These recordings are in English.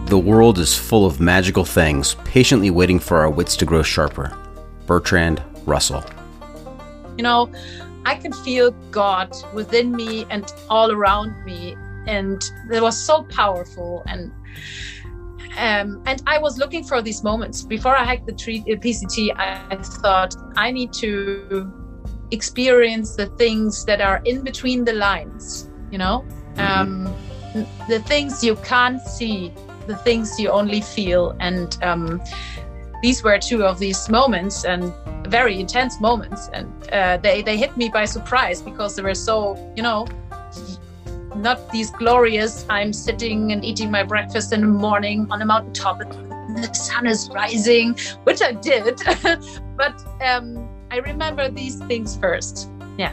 The world is full of magical things, patiently waiting for our wits to grow sharper. Bertrand Russell. You know, I could feel God within me and all around me, and it was so powerful. And I was looking for these moments. Before I hiked the PCT, I thought I need to experience the things that are in between the lines, you know, the things you can't see, the things you only feel. And these were two of these moments, and very intense moments. And they hit me by surprise because they were so, you know, not these glorious, I'm sitting and eating my breakfast in the morning on a mountaintop and the sun is rising, which I did. But I remember these things first. Yeah.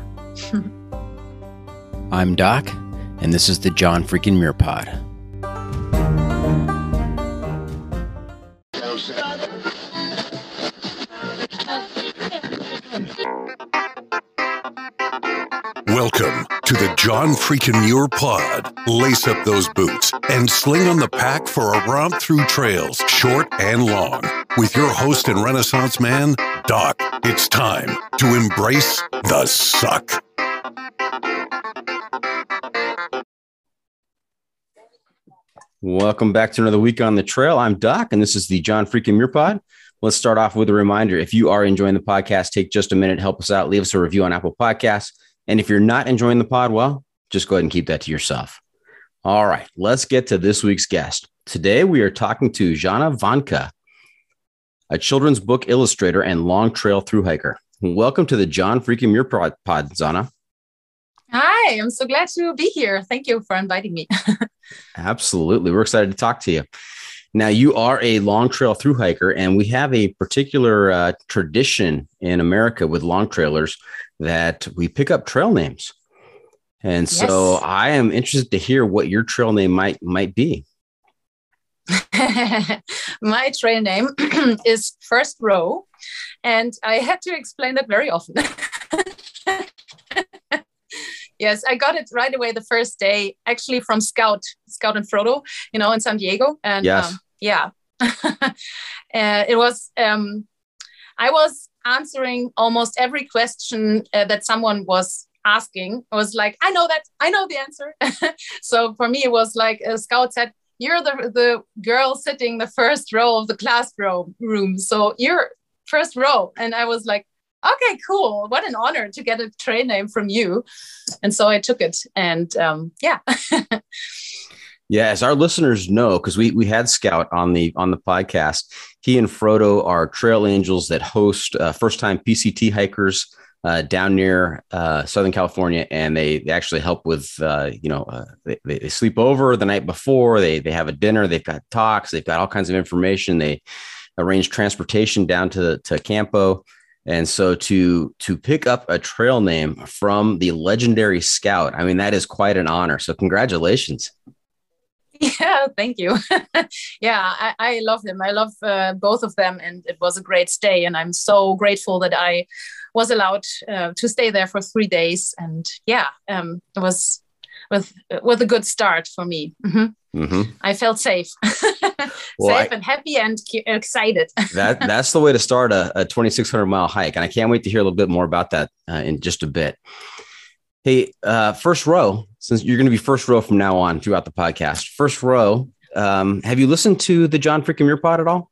I'm Doc, and this is the John freaking Muir Pod. Welcome to the John freaking Muir Pod. Lace up those boots and sling on the pack for a romp through trails, short and long. With your host and Renaissance man, Doc, it's time to embrace the suck. Welcome back to another week on the trail. I'm Doc, and this is the John freaking Muir Pod. Let's start off with a reminder. If you are enjoying the podcast, take just a minute, help us out, leave us a review on Apple Podcasts. And if you're not enjoying the pod, well, just go ahead and keep that to yourself. All right, let's get to this week's guest. Today, we are talking to Jana Vanka, a children's book illustrator and long trail thru hiker. Welcome to the John freaking Muir Pod, Jana. Hi, I'm so glad to be here. Thank you for inviting me. Absolutely. We're excited to talk to you. Now, you are a long trail thru hiker, and we have a particular tradition in America with long trailers that we pick up trail names. And so I am interested to hear what your trail name might be. My trail name is First Row, and I had to explain that very often. Yes, I got it right away the first day, actually from Scout and Frodo, you know, in San Diego. And yes. It was, I was answering almost every question that someone was asking. I was like, I know the answer. So for me, it was like a Scout said, you're the girl sitting the first row of the classroom. So you're first row. And I was like, okay, cool. What an honor to get a trail name from you. And so I took it. And yeah. Yeah, as our listeners know, because we had Scout on the podcast, he and Frodo are trail angels that host first-time PCT hikers down near Southern California, and they actually help with they sleep over the night before. They have a dinner. They've got talks. They've got all kinds of information. They arrange transportation down to Campo. And so to pick up a trail name from the legendary Scout, I mean, that is quite an honor. So congratulations. Yeah, thank you. Yeah, I love him. I love both of them. And it was a great stay. And I'm so grateful that I was allowed to stay there for 3 days. And yeah, it was with a good start for me. Mm-hmm. Mm-hmm. I felt safe. Safe and happy and excited. That's the way to start a 2,600 mile hike. And I can't wait to hear a little bit more about that in just a bit. Hey, First Row, since you're going to be First Row from now on throughout the podcast, First Row, have you listened to the John freaking Muir Pod at all?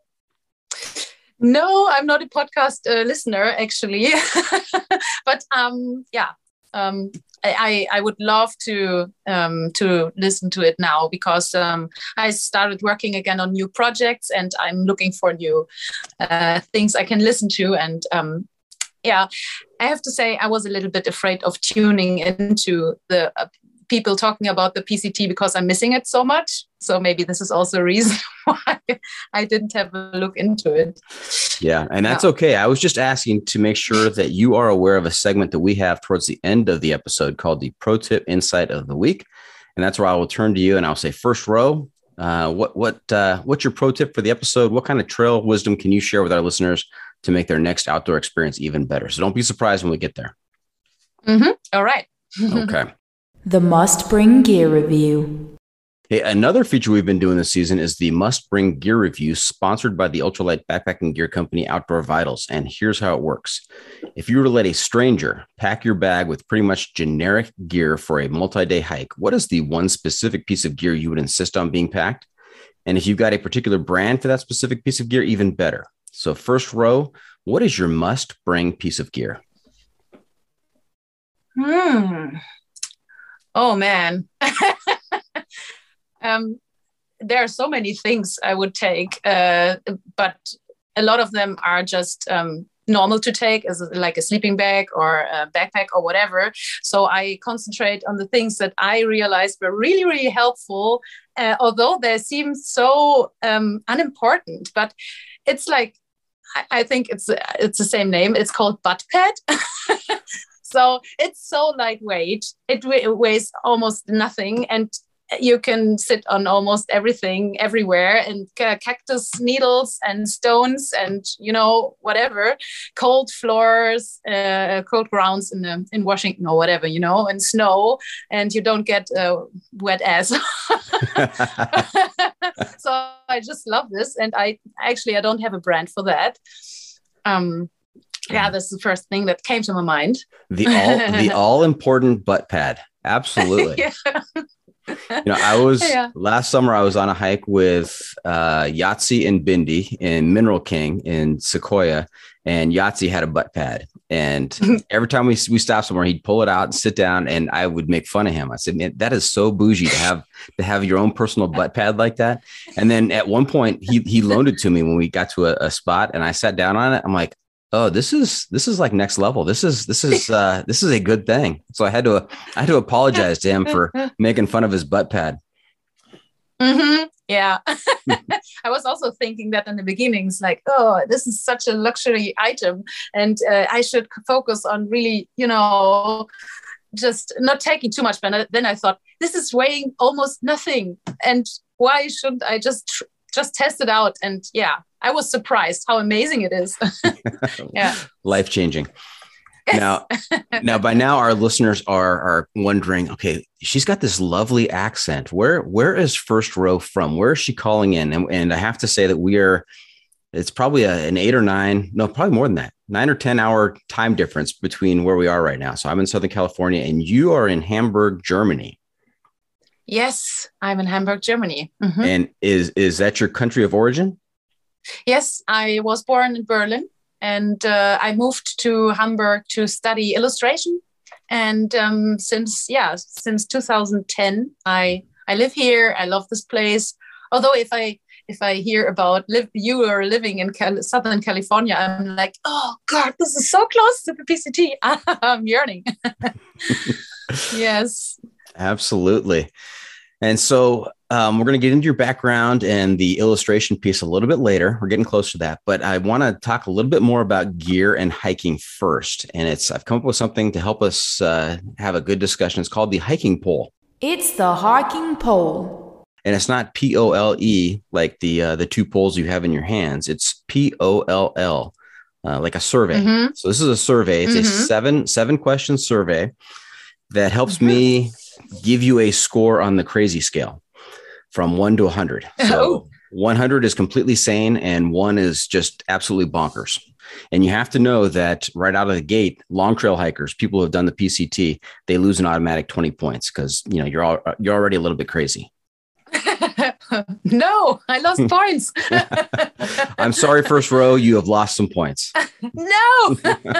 No, I'm not a podcast listener, actually. But yeah. I would love to listen to it now because I started working again on new projects and I'm looking for new things I can listen to. And yeah, I have to say I was a little bit afraid of tuning into the people talking about the PCT because I'm missing it so much. So maybe this is also a reason why I didn't have a look into it. Yeah, and that's okay. I was just asking to make sure that you are aware of a segment that we have towards the end of the episode called the Pro Tip Insight of the Week. And that's where I will turn to you and I'll say, First Row, what's your pro tip for the episode? What kind of trail wisdom can you share with our listeners to make their next outdoor experience even better? So don't be surprised when we get there. Mm-hmm. All right. Okay. The Must Bring Gear Review. Hey, another feature we've been doing this season is the Must Bring Gear Review, sponsored by the ultralight backpacking gear company Outdoor Vitals. And here's how it works. If you were to let a stranger pack your bag with pretty much generic gear for a multi-day hike, what is the one specific piece of gear you would insist on being packed? And if you've got a particular brand for that specific piece of gear, even better. So first row, what is your must bring piece of gear? Oh, man. There are so many things I would take, but a lot of them are just normal to take, as like a sleeping bag or a backpack or whatever. So I concentrate on the things that I realized were really, really helpful, although they seem so unimportant. But it's like, I think it's the same name. It's called butt pad. So it's so lightweight. It weighs almost nothing, and you can sit on almost everything everywhere, and cactus needles and stones and whatever, cold floors, cold grounds in Washington or whatever, and snow, and you don't get wet ass. So I just love this, and I don't have a brand for that. Yeah, that's the first thing that came to my mind. The all important butt pad. Absolutely. Yeah. Last summer, I was on a hike with Yahtzee and Bindi in Mineral King in Sequoia, and Yahtzee had a butt pad. And every time we stopped somewhere, he'd pull it out and sit down, and I would make fun of him. I said, man, that is so bougie to have your own personal butt pad like that. And then at one point, he loaned it to me when we got to a spot, and I sat down on it. I'm like, oh, this is like next level. This is a good thing. So I had to apologize to him for making fun of his butt pad. Mm-hmm. Yeah. I was also thinking that in the beginnings, like, oh, this is such a luxury item, and I should focus on really, just not taking too much. But then I thought, this is weighing almost nothing, and why shouldn't I just test it out? And yeah, I was surprised how amazing it is. Yeah. Life-changing. Now, by now our listeners are wondering, okay, she's got this lovely accent. Where is First Row from? Where is she calling in? And I have to say that it's probably an 8 or 9, no, probably more than that, 9 or 10 hour time difference between where we are right now. So I'm in Southern California and you are in Hamburg, Germany. Yes, I'm in Hamburg, Germany. Mm-hmm. And is that your country of origin? Yes, I was born in Berlin, and I moved to Hamburg to study illustration. And since 2010, I live here. I love this place. Although if I hear about you are living in Southern California, I'm like, oh God, this is so close to the PCT. I'm yearning. Yes. Absolutely. And so we're going to get into your background and the illustration piece a little bit later. We're getting close to that, but I want to talk a little bit more about gear and hiking first. And I've come up with something to help us have a good discussion. It's called the hiking pole. It's the hiking pole. And it's not POLE like the two poles you have in your hands. It's POLL, like a survey. Mm-hmm. So this is a survey. It's a seven question survey that helps me give you a score on the crazy scale from 1 to 100. So 100 is completely sane and 1 is just absolutely bonkers. And you have to know that right out of the gate, long trail hikers, people who have done the PCT, they lose an automatic 20 points because you're already a little bit crazy. No, I lost points. I'm sorry, First Row, you have lost some points. No.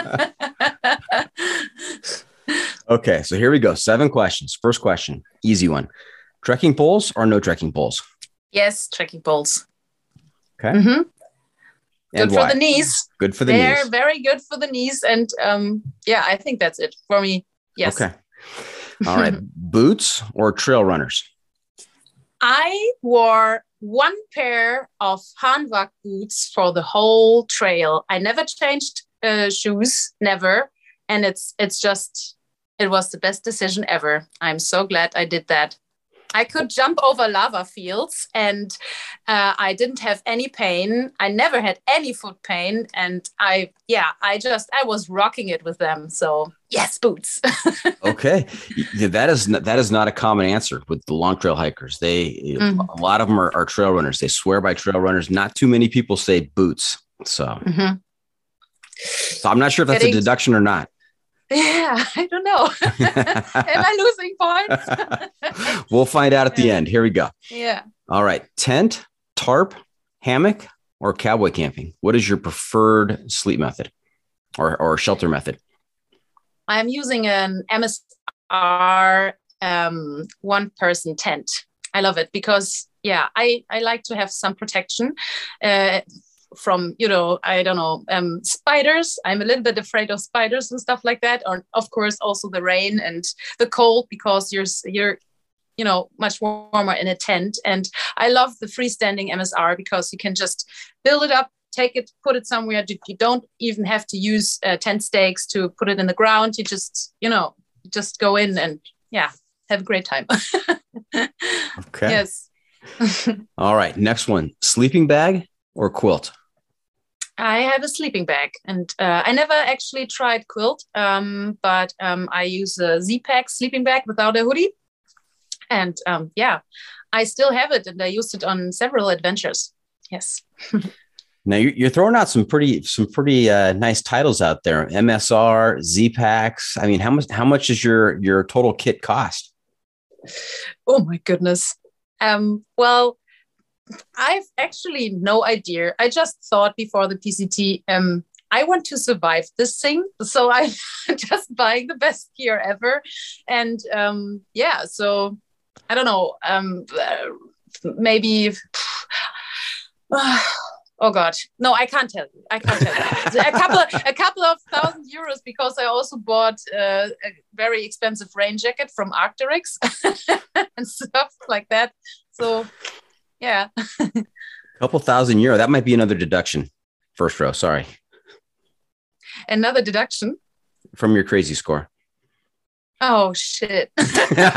Okay, so here we go. 7 questions. First question, easy one. Trekking poles or no trekking poles? Yes, trekking poles. Okay. Mm-hmm. And good for the knees. Good for the knees. They're very good for the knees. And I think that's it for me. Yes. Okay. All right. Boots or trail runners? I wore 1 pair of Hanwag boots for the whole trail. I never changed shoes, never. And it was the best decision ever. I'm so glad I did that. I could jump over lava fields, and I didn't have any pain. I never had any foot pain, and I was rocking it with them. So yes, boots. Okay, yeah, that is not a common answer with the long trail hikers. A lot of them are trail runners. They swear by trail runners. Not too many people say boots. So, so I'm not sure if that's a deduction or not. Yeah, I don't know. Am I losing points? We'll find out at the end. Here we go. Yeah. All right. Tent, tarp, hammock, or cowboy camping? What is your preferred sleep method or shelter method? I'm using an MSR one-person tent. I love it because, I like to have some protection from, I don't know, spiders. I'm a little bit afraid of spiders and stuff like that. Or of course, also the rain and the cold, because you're much warmer in a tent. And I love the freestanding MSR because you can just build it up, take it, put it somewhere. You don't even have to use tent stakes to put it in the ground. You just, just go in and have a great time. Okay. Yes. All right. Next one, sleeping bag or quilt? I have a sleeping bag, and I never actually tried quilt, but I use a Z-Pack sleeping bag without a hoodie. And I still have it, and I used it on several adventures. Yes. Now you're throwing out some pretty nice titles out there. MSR, Z-Packs. I mean, how much does your total kit cost? Oh my goodness. Well, I've actually no idea. I just thought before the PCT, I want to survive this thing. So I'm just buying the best gear ever. And so I don't know, maybe, oh God, no, I can't tell you. A couple of €1,000 because I also bought a very expensive rain jacket from Arc'teryx and stuff like that. So yeah. A couple €1,000. That might be another deduction. First row. Sorry. Another deduction from your crazy score. Oh shit. Well,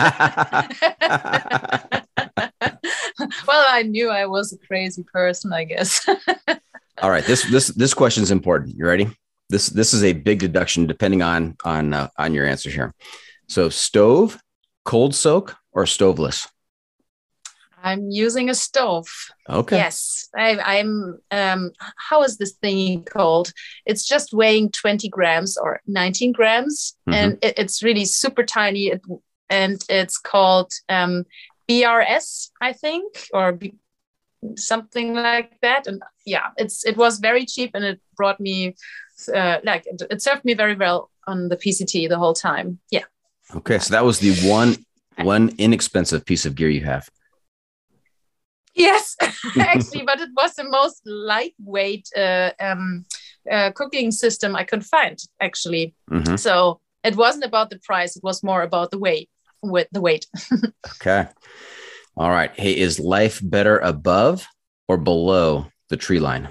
I knew I was a crazy person, I guess. All right. This question is important. You ready? This is a big deduction depending on your answer here. So stove, cold soak, or stoveless? I'm using a stove. Okay. Yes. I'm how is this thing called? It's just weighing 20 grams or 19 grams. And it's really super tiny. And it's called BRS, I think, or something like that. And it was very cheap, and it brought me it served me very well on the PCT the whole time. Yeah. Okay. So that was the one inexpensive piece of gear you have. Yes, actually, but it was the most lightweight cooking system I could find, actually. So it wasn't about the price; it was more about the weight. Okay. All right. Hey, is life better above or below the tree line?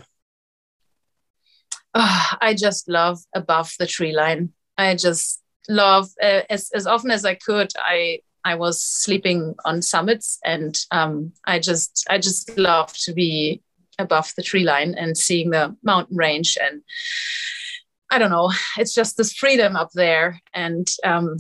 I just love above the tree line. I just love as often as I could. I was sleeping on summits, and I just love to be above the tree line and seeing the mountain range. And I don't know, it's just this freedom up there. And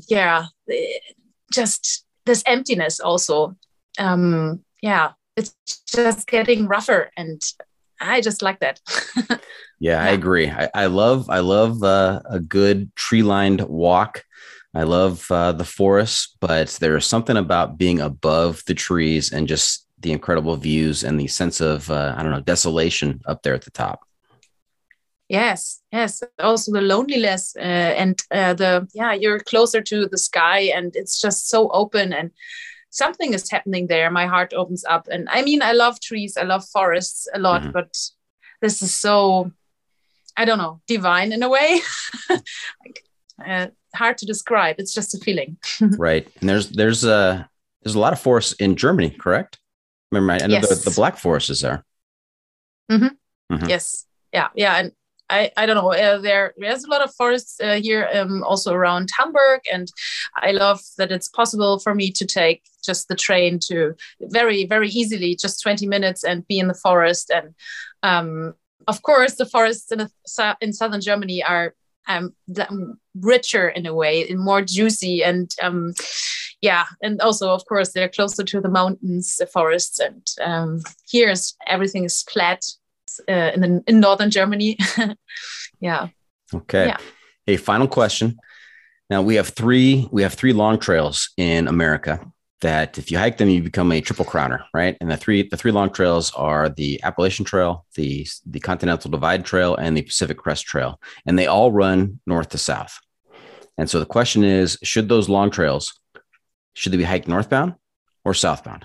just this emptiness also. It's just getting rougher, and I just like that. Yeah, I agree. I love a good tree-lined walk. I love the forest, but there's something about being above the trees and just the incredible views and the sense of, desolation up there at the top. Yes. Also the loneliness and you're closer to the sky, and it's just so open, and something is happening there. My heart opens up. And I mean, I love trees. I love forests a lot, but this is so, I don't know, divine in a way. Hard to describe. It's just a feeling. Right. And there's a lot of forests in Germany, correct? Remember, I know the Black Forest is there. Yes. Yeah. And I don't know. There's a lot of forests here, also around Hamburg, and I love that it's possible for me to take just the train to very, very easily, just 20 minutes, and be in the forest. And of course, the forests in southern Germany are richer in a way, and more juicy, and and also, of course, they're closer to the mountains, the forests, and everything is flat. In northern Germany. Yeah. Okay. Yeah. Hey, final question. Now we have three long trails in America that if you hike them, you become a triple crowner, right? And the three long trails are the Appalachian Trail, the Continental Divide Trail, and the Pacific Crest Trail. And they all run north to south. And so the question is, should those long trails, should they be hiked northbound or southbound?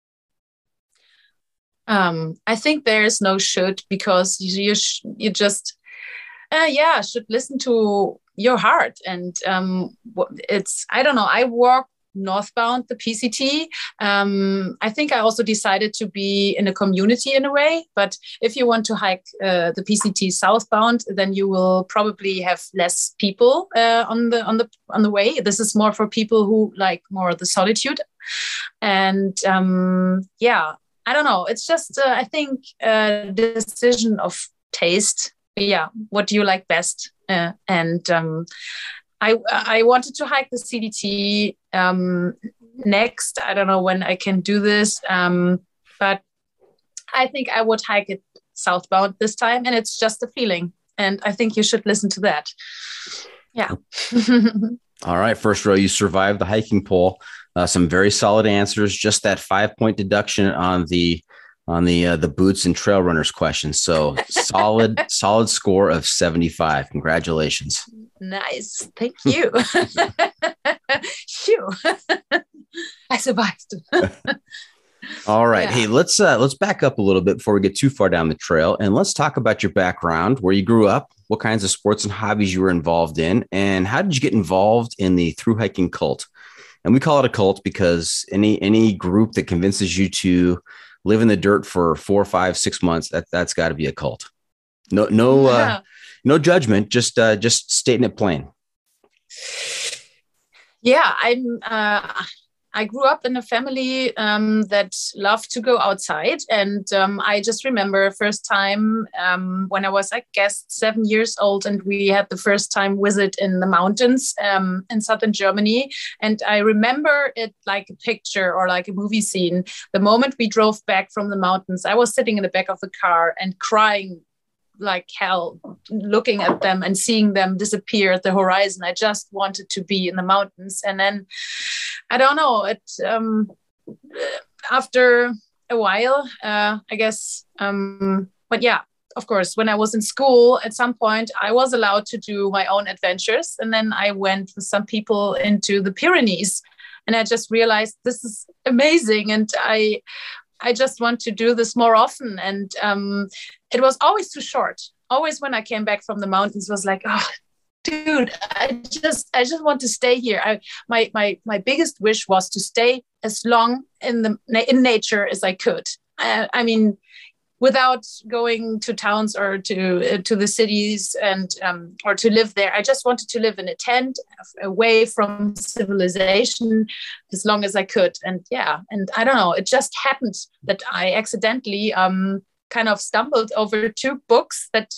I think there's no should, because you just should listen to your heart. And I don't know, I walk northbound the PCT. I think I also decided to be in a community in a way, but if you want to hike the PCT southbound, then you will probably have less people on the way. This is more for people who like more the solitude. And I don't know. It's just, I think, a decision of taste. Yeah. What do you like best? I wanted to hike the CDT next. I don't know when I can do this, but I think I would hike it southbound this time. And it's just a feeling. And I think you should listen to that. Yeah. All right. First row, you survived the hiking poll. Some very solid answers. Just that 5-point deduction on the boots and trail runners question. So solid score of 75. Congratulations. Nice. Thank you. Phew. I survived. All right. Yeah. Hey, let's back up a little bit before we get too far down the trail, and let's talk about your background, where you grew up, what kinds of sports and hobbies you were involved in, and how did you get involved in the thru hiking cult? And we call it a cult because any group that convinces you to live in the dirt for 4, 5, 6 months, that's got to be a cult. No judgment, just stating it plain. Yeah, I grew up in a family that loved to go outside. And I just remember first time when I was, I guess, 7 years old, and we had the first time visit in the mountains in southern Germany. And I remember it like a picture or like a movie scene. The moment we drove back from the mountains, I was sitting in the back of the car and crying like hell, looking at them and seeing them disappear at the horizon. I just wanted to be in the mountains. And then I don't know, after a while, I guess, but yeah, of course, when I was in school, at some point I was allowed to do my own adventures. And then I went with some people into the Pyrenees, and I just realized this is amazing. And I just want to do this more often. And it was always too short. Always when I came back from the mountains was like, oh, dude, I just want to stay here. My biggest wish was to stay as long in nature as I could. I mean, without going to towns or to the cities and or to live there. I just wanted to live in a tent away from civilization as long as I could. And yeah, and I don't know, it just happened that I accidentally kind of stumbled over 2 books that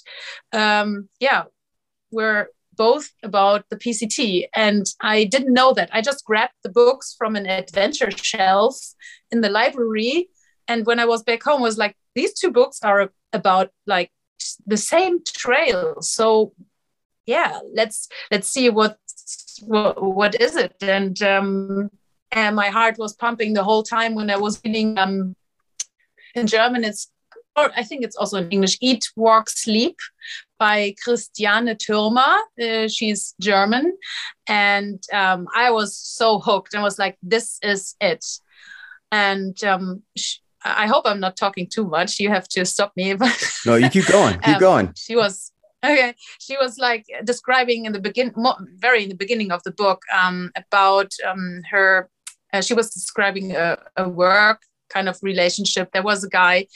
were both about the PCT. And I didn't know that. I just grabbed the books from an adventure shelf in the library. And when I was back home, I was like, these 2 books are about like the same trail. So yeah, let's see what is it. And my heart was pumping the whole time when I was reading in German. I think it's also in English, Eat, Walk, Sleep by Christiane Thürmer. She's German. And I was so hooked and was like, this is it. And I hope I'm not talking too much. You have to stop me. No, you keep going. Keep going. She was like describing in the beginning of the book about her. She was describing a work kind of relationship. There was a guy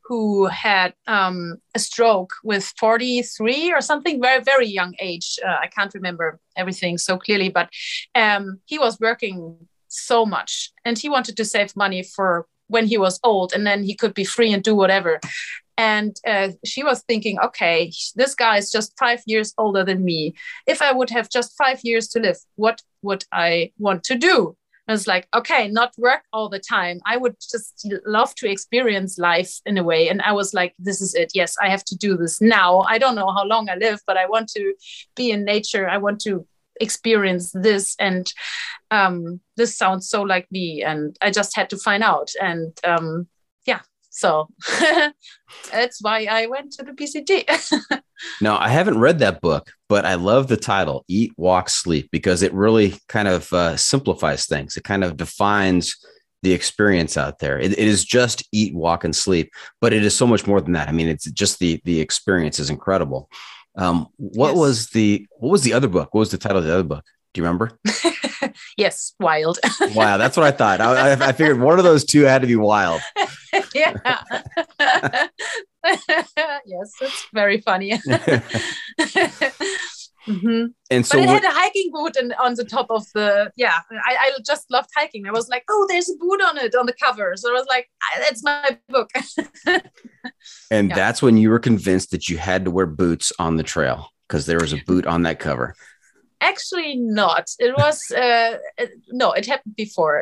who had a stroke with 43 or something, very, very young age. I can't remember everything so clearly, but he was working so much and he wanted to save money for when he was old and then he could be free and do whatever. And she was thinking, okay, this guy is just 5 years older than me. If I would have just 5 years to live, what would I want to do? I was like, okay, not work all the time. I would just love to experience life in a way. And I was like, this is it. Yes, I have to do this now. I don't know how long I live, but I want to be in nature. I want to experience this. And this sounds so like me. And I just had to find out. And so that's why I went to the PCT. No, I haven't read that book, but I love the title, Eat, Walk, Sleep, because it really kind of simplifies things. It kind of defines the experience out there. It is just eat, walk, and sleep, but it is so much more than that. I mean, it's just the experience is incredible. What was the other book? What was the title of the other book? Do you remember? Yes, Wild. Wow, that's what I thought. I figured one of those two had to be Wild. Yeah. Yes, it's very funny. Mm-hmm. And so, but it had a hiking boot on the top of the. Yeah, I just loved hiking. I was like, oh, there's a boot on it on the cover. So I was like, that's my book. And that's when you were convinced that you had to wear boots on the trail because there was a boot on that cover. Actually, not. It was no. It happened before.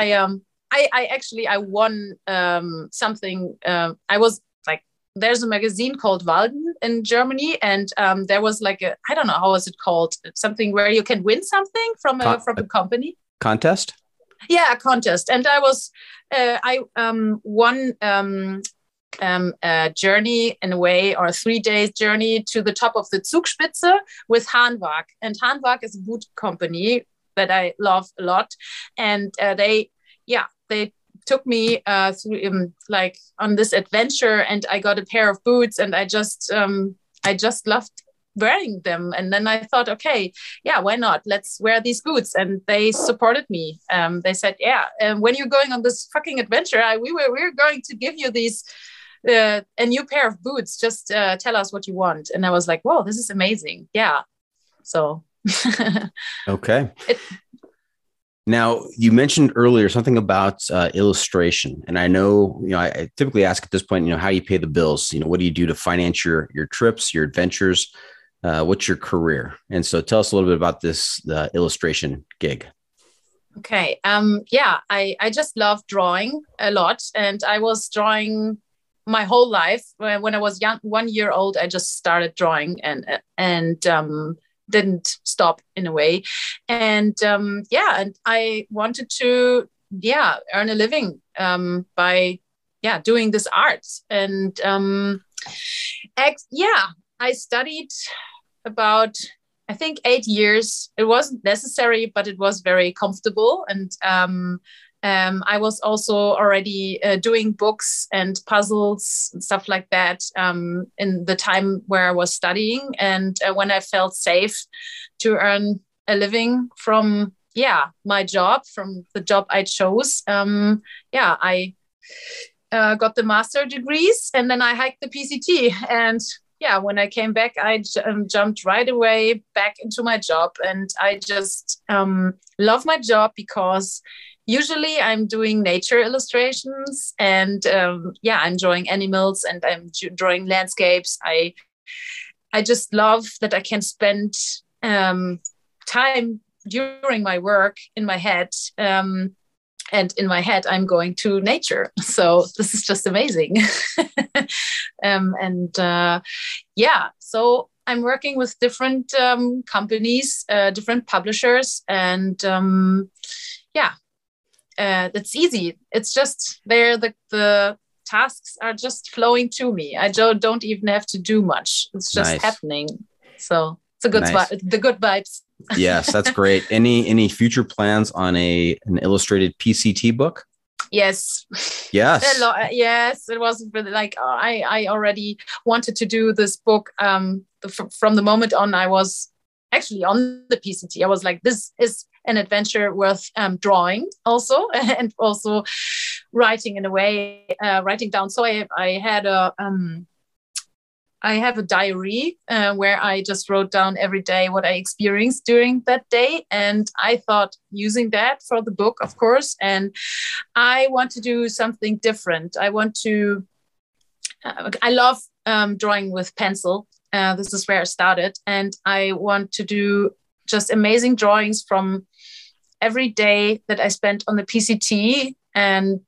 I won something. I was like, there's a magazine called Walden in Germany, and there was like I don't know how was it called, something where you can win something from a company. Contest. Yeah, a contest, and I won a journey in a way, or a 3 days journey to the top of the Zugspitze with Hanwag. And Hanwag is a boot company that I love a lot. And they took me through like on this adventure, and I got a pair of boots, and I just loved wearing them. And then I thought, okay, yeah, why not? Let's wear these boots. And they supported me. They said, when you're going on this fucking adventure, we're going to give you these a new pair of boots. Just tell us what you want. And I was like, whoa, this is amazing. Yeah. So okay. Now, you mentioned earlier something about illustration, and I know, I typically ask at this point, how you pay the bills. What do you do to finance your trips, your adventures? What's your career? And so, tell us a little bit about this illustration gig. Okay. I just love drawing a lot, and I was drawing my whole life. When I was young, 1 year old, I just started drawing and didn't stop in a way. And and I wanted to earn a living by doing this art. And I studied about, I think, 8 years. It wasn't necessary, but it was very comfortable. And I was also already doing books and puzzles and stuff like that in the time where I was studying. And when I felt safe to earn a living from, my job, from the job I chose, I got the master degrees, and then I hiked the PCT. And when I came back, I jumped right away back into my job. And I just love my job because usually I'm doing nature illustrations, and I'm drawing animals, and I'm drawing landscapes. I just love that I can spend time during my work in my head. And in my head, I'm going to nature. So this is just amazing. So I'm working with different companies, different publishers, and it's easy. It's just the tasks are just flowing to me. I don't even have to do much. It's just happening. So it's a good the good vibes. Yes, that's great. Any future plans on an illustrated PCT book? Yes. Yes. Yes. It was really like I already wanted to do this book from the moment on. I was actually on the PCT. I was like, this is an adventure worth drawing also, and also writing in a way, writing down. So I have a diary where I just wrote down every day what I experienced during that day. And I thought using that for the book, of course. And I want to do something different. I love drawing with pencil. This is where I started. And I want to do just amazing drawings from every day that I spent on the PCT. And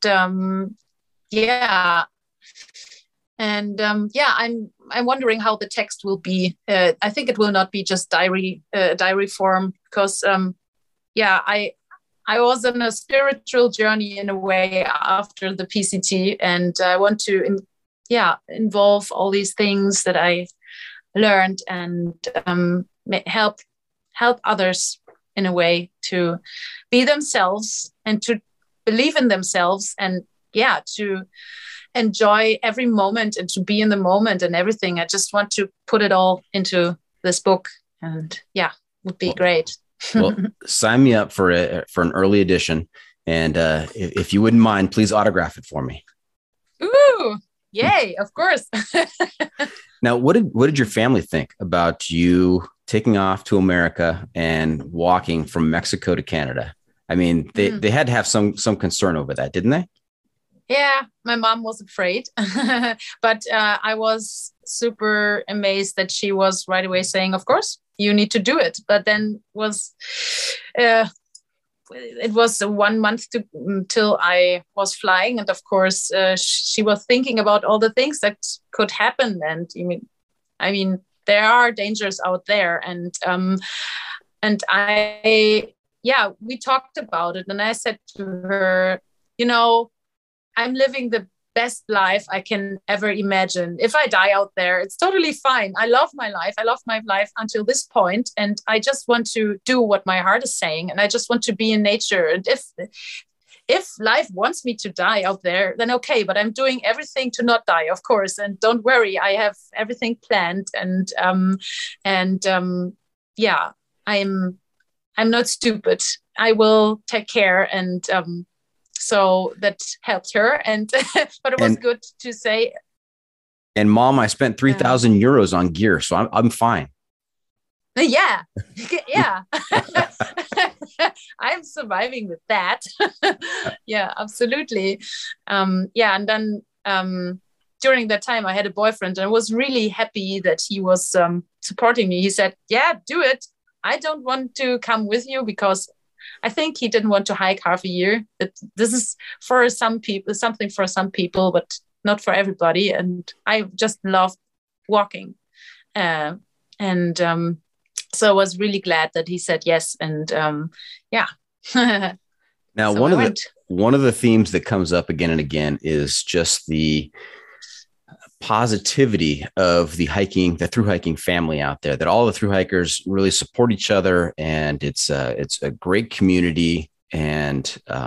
I'm wondering how the text will be. I think it will not be just diary form, because I was on a spiritual journey in a way after the PCT, and I want to involve all these things that I learned and help others in a way to be themselves and to believe in themselves, and to enjoy every moment and to be in the moment and everything. I just want to put it all into this book, and would be great. Well, sign me up for an early edition, and if you wouldn't mind, please autograph it for me. Ooh, yay! Of course. Now, what did your family think about you taking off to America and walking from Mexico to Canada? I mean, they had to have some concern over that, didn't they? Yeah, my mom was afraid, but I was super amazed that she was right away saying, of course, you need to do it. But then it was 1 month till I was flying. And of course, she was thinking about all the things that could happen. And I mean, there are dangers out there. And we talked about it. And I said to her, I'm living the best life I can ever imagine. If I die out there, it's totally fine. I love my life. I love my life until this point, and I just want to do what my heart is saying, and I just want to be in nature. And if life wants me to die out there, then okay, but I'm doing everything to not die, of course. And don't worry, I have everything planned, and I'm not stupid. I will take care. And so that helped her, but it was good to say. And Mom, I spent 3,000 euros on gear, so I'm fine. Yeah. I'm surviving with that. Yeah, absolutely. And then during that time, I had a boyfriend, and I was really happy that he was supporting me. He said, "Yeah, do it. I don't want to come with you because." I think he didn't want to hike half a year. This is for some people, something for some people, but not for everybody. And I just loved walking. So I was really glad that he said yes. And Now, so one of the themes that comes up again and again is just the positivity of the through hiking family out there, that all the through hikers really support each other, and it's a great community. And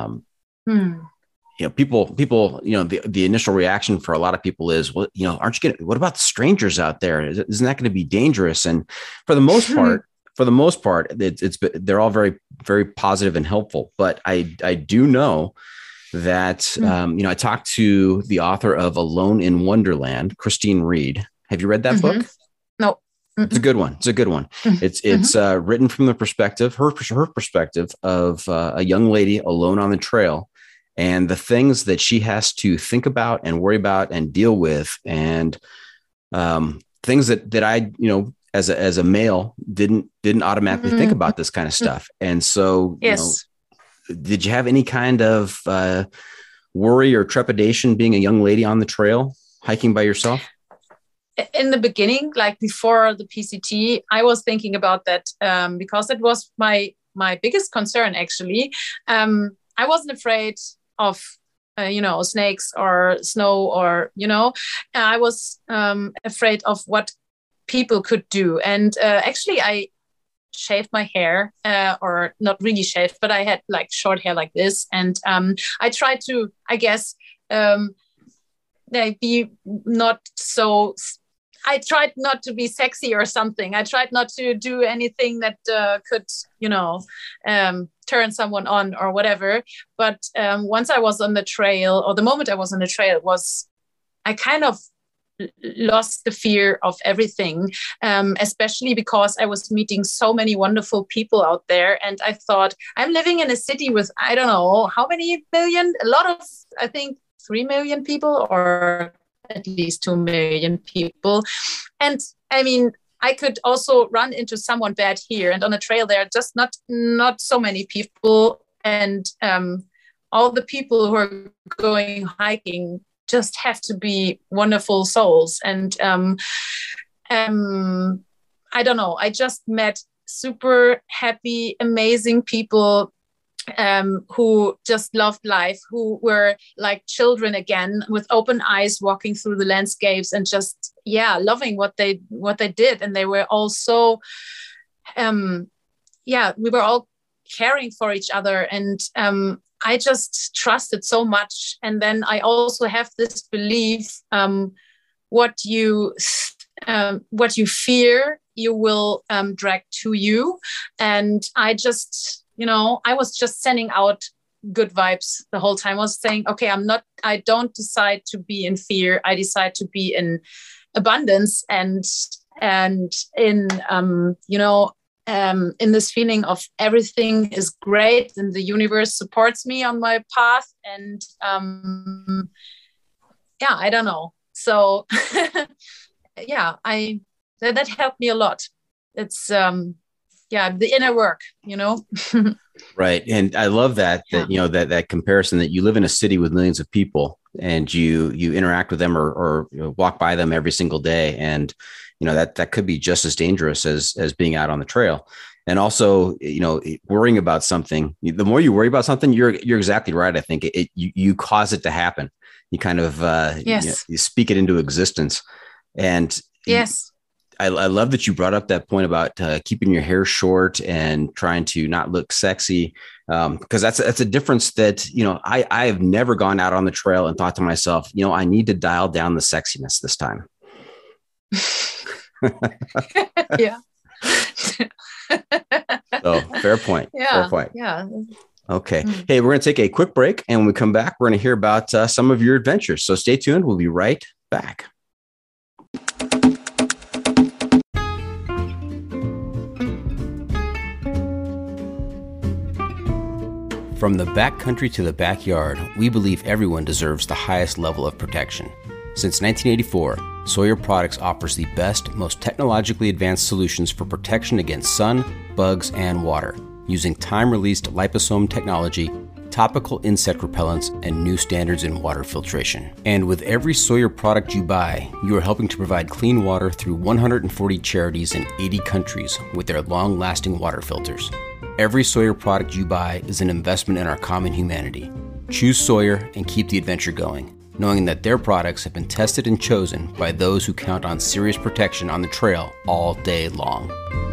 people, the initial reaction for a lot of people is, well, aren't you what about the strangers out there? Isn't that going to be dangerous? And for the most part, they're all very, very positive and helpful. But I do know that, I talked to the author of Alone in Wonderland, Christine Reed. Have you read that book? No. It's a good one. It's written from the perspective, her perspective of a young lady alone on the trail, and the things that she has to think about and worry about and deal with, and things that I, as a male, didn't automatically think about this kind of stuff. And so, yes. Did you have any kind of worry or trepidation being a young lady on the trail, hiking by yourself? In the beginning, like before the PCT, I was thinking about that because it was my biggest concern, actually. I wasn't afraid of, snakes or snow or, I was afraid of what people could do. And actually, I shaved my hair, or not really shaved, but I had like short hair like this. And I tried to, I guess, be not so, I tried not to be sexy or something. I tried not to do anything that could, turn someone on or whatever. But once I was on the trail, or the moment I was on the trail, I kind of lost the fear of everything, especially because I was meeting so many wonderful people out there. And I thought, I'm living in a city with, I don't know how many million, a lot of, I think 3 million people, or at least 2 million people. And I mean, I could also run into someone bad here, and on a trail there are just not so many people. And all the people who are going hiking just have to be wonderful souls. And I don't know, I just met super happy, amazing people who just loved life, who were like children again, with open eyes, walking through the landscapes and just, loving what they did. And they were all so, we were all caring for each other. And I just trusted so much. And then I also have this belief, what you fear, you will drag to you. And I just, I was just sending out good vibes the whole time. I was saying, okay, I don't decide to be in fear. I decide to be in abundance and in, in this feeling of everything is great and the universe supports me on my path. And I don't know. So that helped me a lot. It's the inner work, Right. And I love that that comparison, that you live in a city with millions of people and you interact with them or walk by them every single day. And, that could be just as dangerous as being out on the trail. And also, worrying about something, the more you worry about something, you're exactly right. I think you cause it to happen. You kind of, you speak it into existence. And yes. I love that you brought up that point about keeping your hair short and trying to not look sexy, because that's a difference that, I have never gone out on the trail and thought to myself, I need to dial down the sexiness this time. Yeah. So fair point. Yeah. Fair point. Yeah. Okay. Hey, we're going to take a quick break, and when we come back, we're going to hear about some of your adventures. So stay tuned. We'll be right back. From the backcountry to the backyard, we believe everyone deserves the highest level of protection. Since 1984, Sawyer Products offers the best, most technologically advanced solutions for protection against sun, bugs, and water, using time-released liposome technology, topical insect repellents, and new standards in water filtration. And with every Sawyer product you buy, you are helping to provide clean water through 140 charities in 80 countries with their long-lasting water filters. Every Sawyer product you buy is an investment in our common humanity. Choose Sawyer and keep the adventure going, knowing that their products have been tested and chosen by those who count on serious protection on the trail all day long.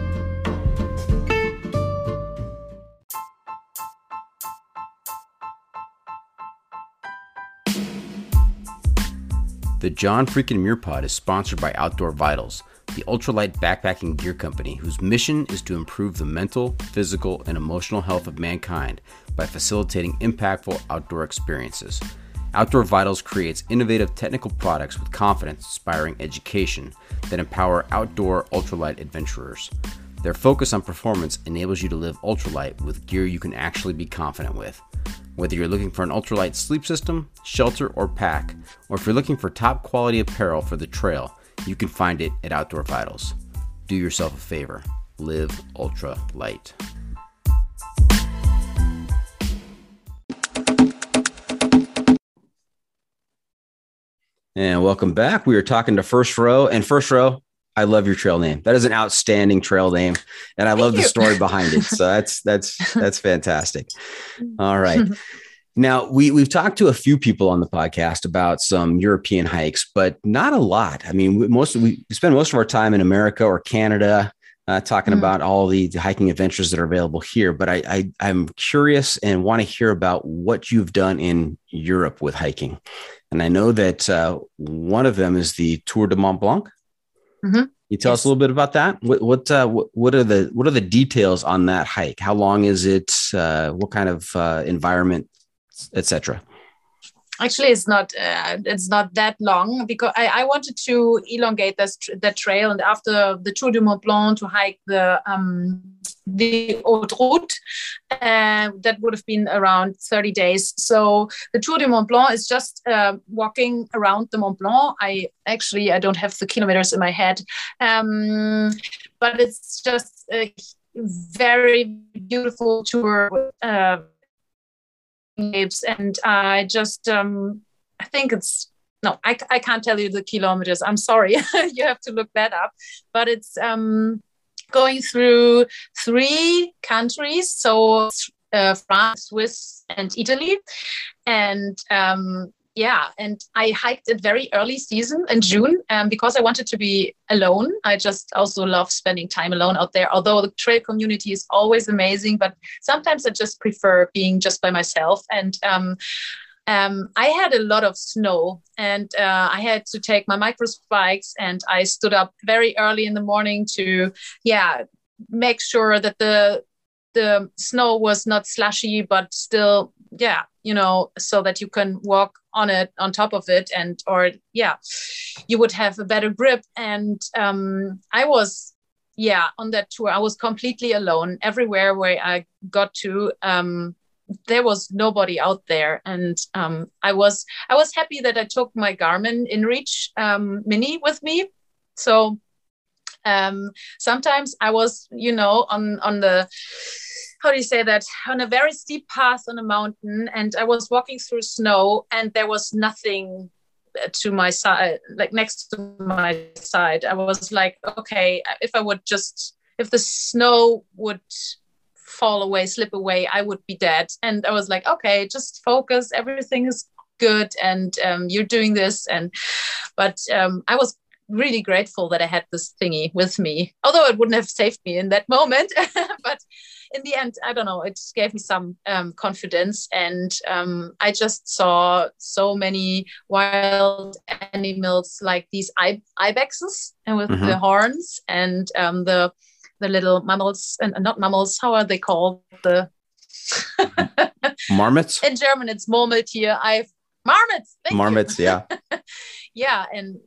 The John Freakin' Muir Pod is sponsored by Outdoor Vitals, the ultralight backpacking gear company whose mission is to improve the mental, physical, and emotional health of mankind by facilitating impactful outdoor experiences. Outdoor Vitals creates innovative technical products with confidence-inspiring education that empower outdoor ultralight adventurers. Their focus on performance enables you to live ultralight with gear you can actually be confident with. Whether you're looking for an ultralight sleep system, shelter, or pack, or if you're looking for top quality apparel for the trail, you can find it at Outdoor Vitals. Do yourself a favor. Live ultra light. And welcome back. We are talking to First Row. And First Row, I love your trail name. That is an outstanding trail name, and I love the story behind it. So that's fantastic. All right. Now, we've talked to a few people on the podcast about some European hikes, but not a lot. I mean, we spend most of our time in America or Canada talking about all the hiking adventures that are available here. But I'm curious and want to hear about what you've done in Europe with hiking. And I know that one of them is the Tour de Mont Blanc. Mm-hmm. You tell us a little bit about that. What are the details on that hike? How long is it? What kind of environment, etc.? Actually, it's not that long, because I wanted to elongate that trail, and after the Tour du Mont Blanc to hike the Haute Route, that would have been around 30 days. So the Tour du Mont Blanc is just walking around the Mont Blanc. I don't have the kilometers in my head, but it's just a very beautiful tour. And I just I think it's I can't tell you the kilometers, I'm sorry. You have to look that up, but it's going through 3 countries, so France, Swiss and Italy, and and I hiked it very early season in June because I wanted to be alone. I just also love spending time alone out there, although the trail community is always amazing, but sometimes I just prefer being just by myself. And I had a lot of snow, and I had to take my micro spikes, and I stood up very early in the morning to make sure that the snow was not slushy, but still, so that you can walk on it, on top of it, you would have a better grip. And I was, on that tour, I was completely alone. Everywhere where I got to, there was nobody out there. And I was happy that I took my Garmin InReach Mini with me. So sometimes I was, on the, how do you say that, on a very steep path on a mountain, and I was walking through snow, and there was nothing to my side, like next to my side. I was like, okay, if the snow would fall away, slip away, I would be dead. And I was like, okay, just focus, everything is good, and you're doing this. But I was really grateful that I had this thingy with me, although it wouldn't have saved me in that moment. But in the end, I don't know, it gave me some confidence. And I just saw so many wild animals, like these ibexes, and with the horns, and the little mammals, and not mammals, how are they called? The marmots? In German, it's Murmeltier. Marmots. Marmots, yeah. Yeah,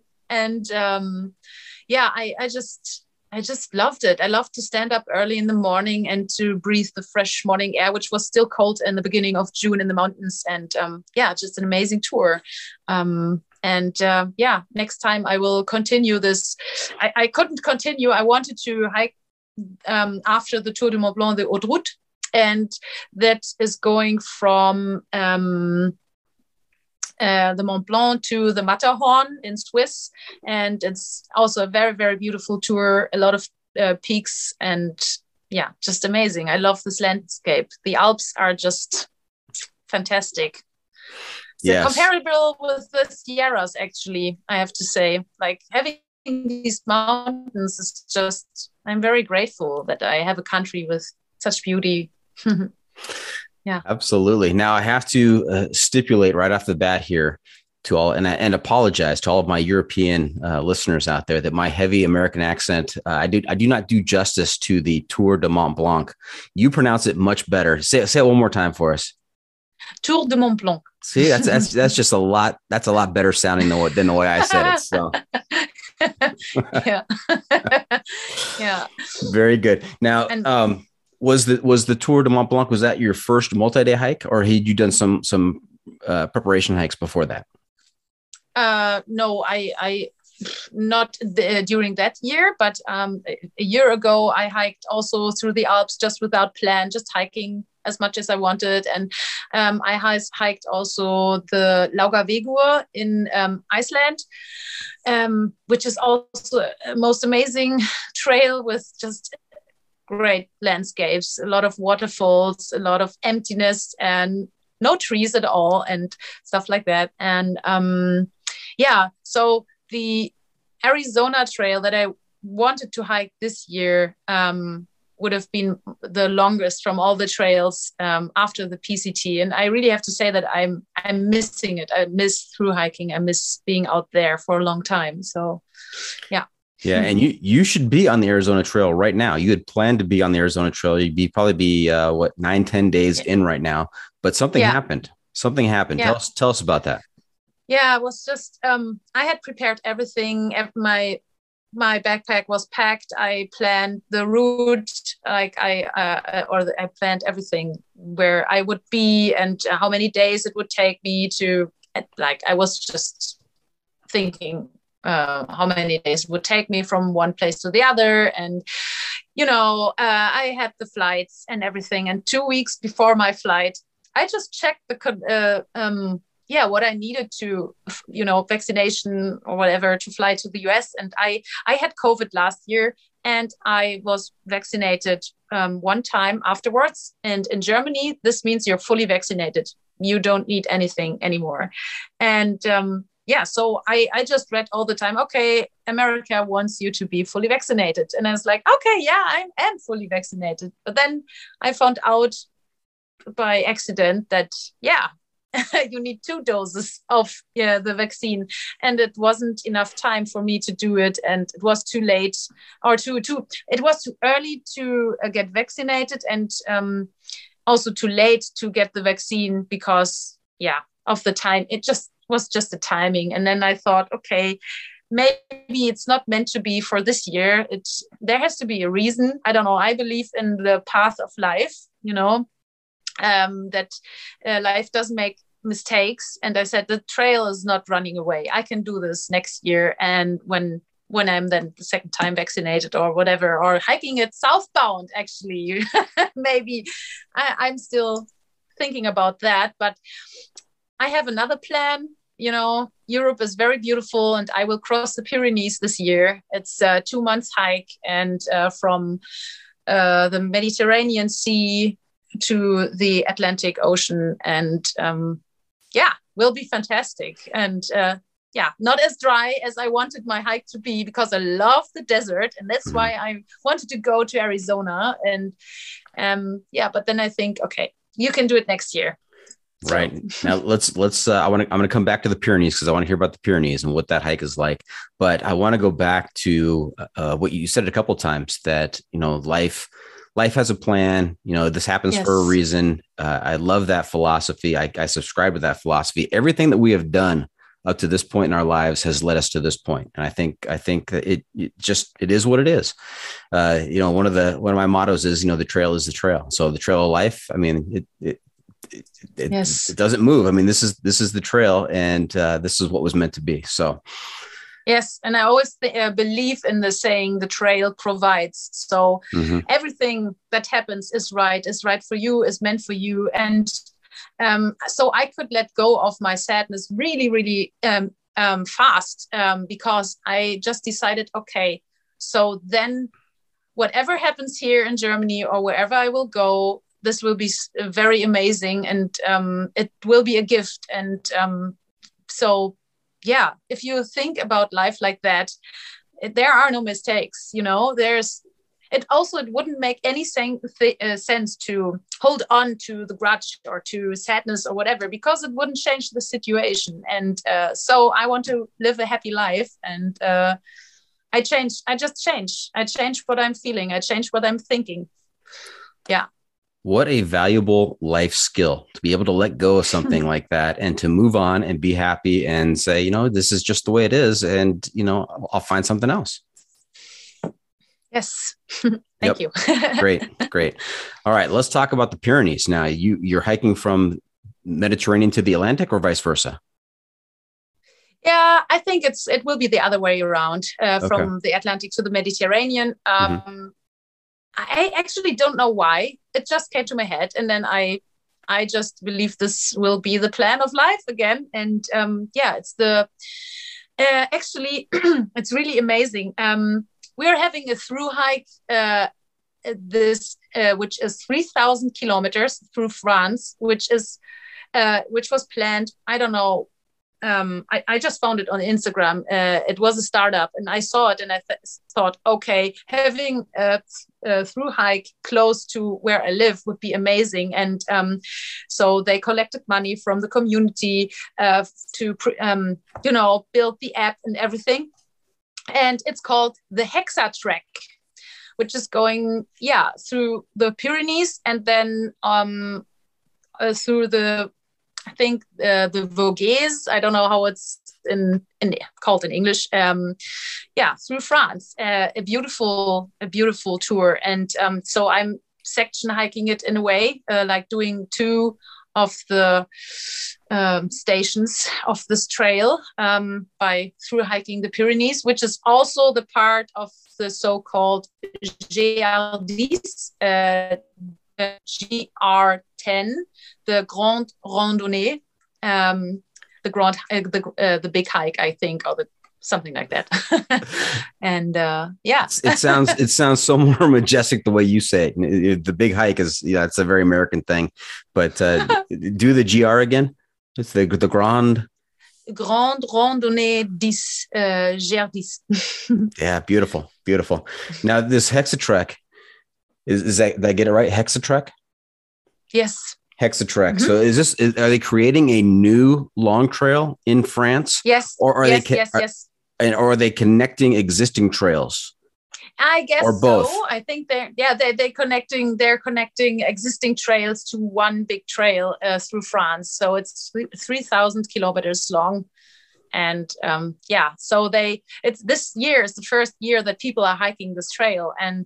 I just loved it. I loved to stand up early in the morning and to breathe the fresh morning air, which was still cold in the beginning of June in the mountains. And just an amazing tour. Next time I will continue this. I couldn't continue. I wanted to hike after the Tour du Mont Blanc, the Haute Route, and that is going from the Mont Blanc to the Matterhorn in Swiss. And it's also a very, very beautiful tour, a lot of peaks, and just amazing. I love this landscape. The Alps are just fantastic. So comparable with the Sierras, actually, I have to say. Like, having these mountains is just, I'm very grateful that I have a country with such beauty. Yeah, absolutely. Now I have to stipulate right off the bat here to all, and apologize to all of my European listeners out there, that my heavy American accent, I do not do justice to the Tour de Mont Blanc. You pronounce it much better. Say it one more time for us. Tour de Mont Blanc. See, that's just a lot. That's a lot better sounding than the way I said it. So. Yeah. Yeah. Very good. Now, was the Tour de Mont Blanc, was that your first multi-day hike, or had you done some preparation hikes before that? No, I not during that year, but a year ago I hiked also through the Alps just without plan, just hiking as much as I wanted. And I hiked also the Laugavegur in Iceland, which is also a most amazing trail with just great landscapes, a lot of waterfalls, a lot of emptiness, and no trees at all, and stuff like that. And so the Arizona trail that I wanted to hike this year would have been the longest from all the trails after the PCT. And I really have to say that I'm missing it. I miss through hiking. I miss being out there for a long time. So, yeah. Yeah, and you should be on the Arizona Trail right now. You had planned to be on the Arizona Trail. You'd probably be 9-10 days in right now, but something happened. Something happened. Yeah. Tell us about that. Yeah, it was just I had prepared everything. My backpack was packed. I planned the route, like I planned everything, where I would be and how many days it would take me to. Like I was just thinking how many days it would take me from one place to the other, and I had the flights and everything. And 2 weeks before my flight, I just checked what I needed to, vaccination or whatever to fly to the US. And I had COVID last year, and I was vaccinated one time afterwards. And in Germany, this means you're fully vaccinated. You don't need anything anymore. And so I just read all the time, okay, America wants you to be fully vaccinated. And I was like, okay, yeah, I am fully vaccinated. But then I found out by accident that, you need 2 doses of the vaccine, and it wasn't enough time for me to do it, and it was too late, or it was too early to get vaccinated, and also too late to get the vaccine because of the time. It just was just the timing. And then I thought, okay, maybe it's not meant to be for this year. There has to be a reason. I don't know. I believe in the path of life, that life doesn't make mistakes. And I said, the trail is not running away. I can do this next year. And when I'm then the second time vaccinated or whatever, or hiking it southbound, actually, maybe I'm still thinking about that. But I have another plan. Europe is very beautiful, and I will cross the Pyrenees this year. It's a 2 months hike, and from the Mediterranean Sea to the Atlantic Ocean, and will be fantastic. And not as dry as I wanted my hike to be, because I love the desert, and that's why I wanted to go to Arizona. And but then I think, okay, you can do it next year. Right. Now let's I'm going to come back to the Pyrenees, because I want to hear about the Pyrenees and what that hike is like. But I want to go back to what you said a couple of times, that, life has a plan. This happens for a reason. I love that philosophy. I subscribe to that philosophy. Everything that we have done up to this point in our lives has led us to this point. And I think that it is what it is. One of my mottos is, the trail is the trail. So the trail of life, I mean, it doesn't move. I mean, this is the trail, and this is what was meant to be. So. Yes. And I always believe in the saying, the trail provides. So everything that happens is right for you, is meant for you. And so I could let go of my sadness really, really fast, because I just decided, okay, so then whatever happens here in Germany or wherever I will go, this will be very amazing, and it will be a gift. And if you think about life like that, there are no mistakes. It wouldn't make any sense to hold on to the grudge or to sadness or whatever, because it wouldn't change the situation. And so I want to live a happy life, and I just change. I change what I'm feeling. I change what I'm thinking. Yeah. What a valuable life skill to be able to let go of something like that, and to move on and be happy and say, this is just the way it is. And, I'll find something else. Yes. Thank you. Great. All right. Let's talk about the Pyrenees. Now, you're hiking from Mediterranean to the Atlantic, or vice versa? Yeah, I think it will be the other way around, from the Atlantic to the Mediterranean. I actually don't know why. It just came to my head, and then I just believe this will be the plan of life again. And it's actually it's really amazing. We're having a through hike which is 3,000 kilometers through France, which was planned. I don't know. I just found it on Instagram. It was a startup, and I saw it, and I thought, okay, having a through hike close to where I live would be amazing. And so they collected money from the community to build the app and everything. and it's called the Hexa Trek, which is going through the Pyrenees and then through the Vosges. I don't know how it's called in English. Through France. A beautiful tour, and so I'm section hiking it in a way, like doing 2 of the stations of this trail through hiking the Pyrenees, which is also the part of the so-called GR10, GR10, the Grande Randonnée, the big hike, I think, or something like that. And it sounds so more majestic the way you say it. The big hike is, it's a very American thing, but do the GR again. It's the Grande Randonnée 10, GR10. Yeah, beautiful. Now this Hexatrek, is that, did I get it right? Hexatrek? Yes. Hexatrek. Mm-hmm. So are they creating a new long trail in France? Yes. Or are yes. Or are they connecting existing trails? I guess or both. So. I think they're connecting existing trails to one big trail through France. So it's 3,000 kilometers long. And so this year is the first year that people are hiking this trail. And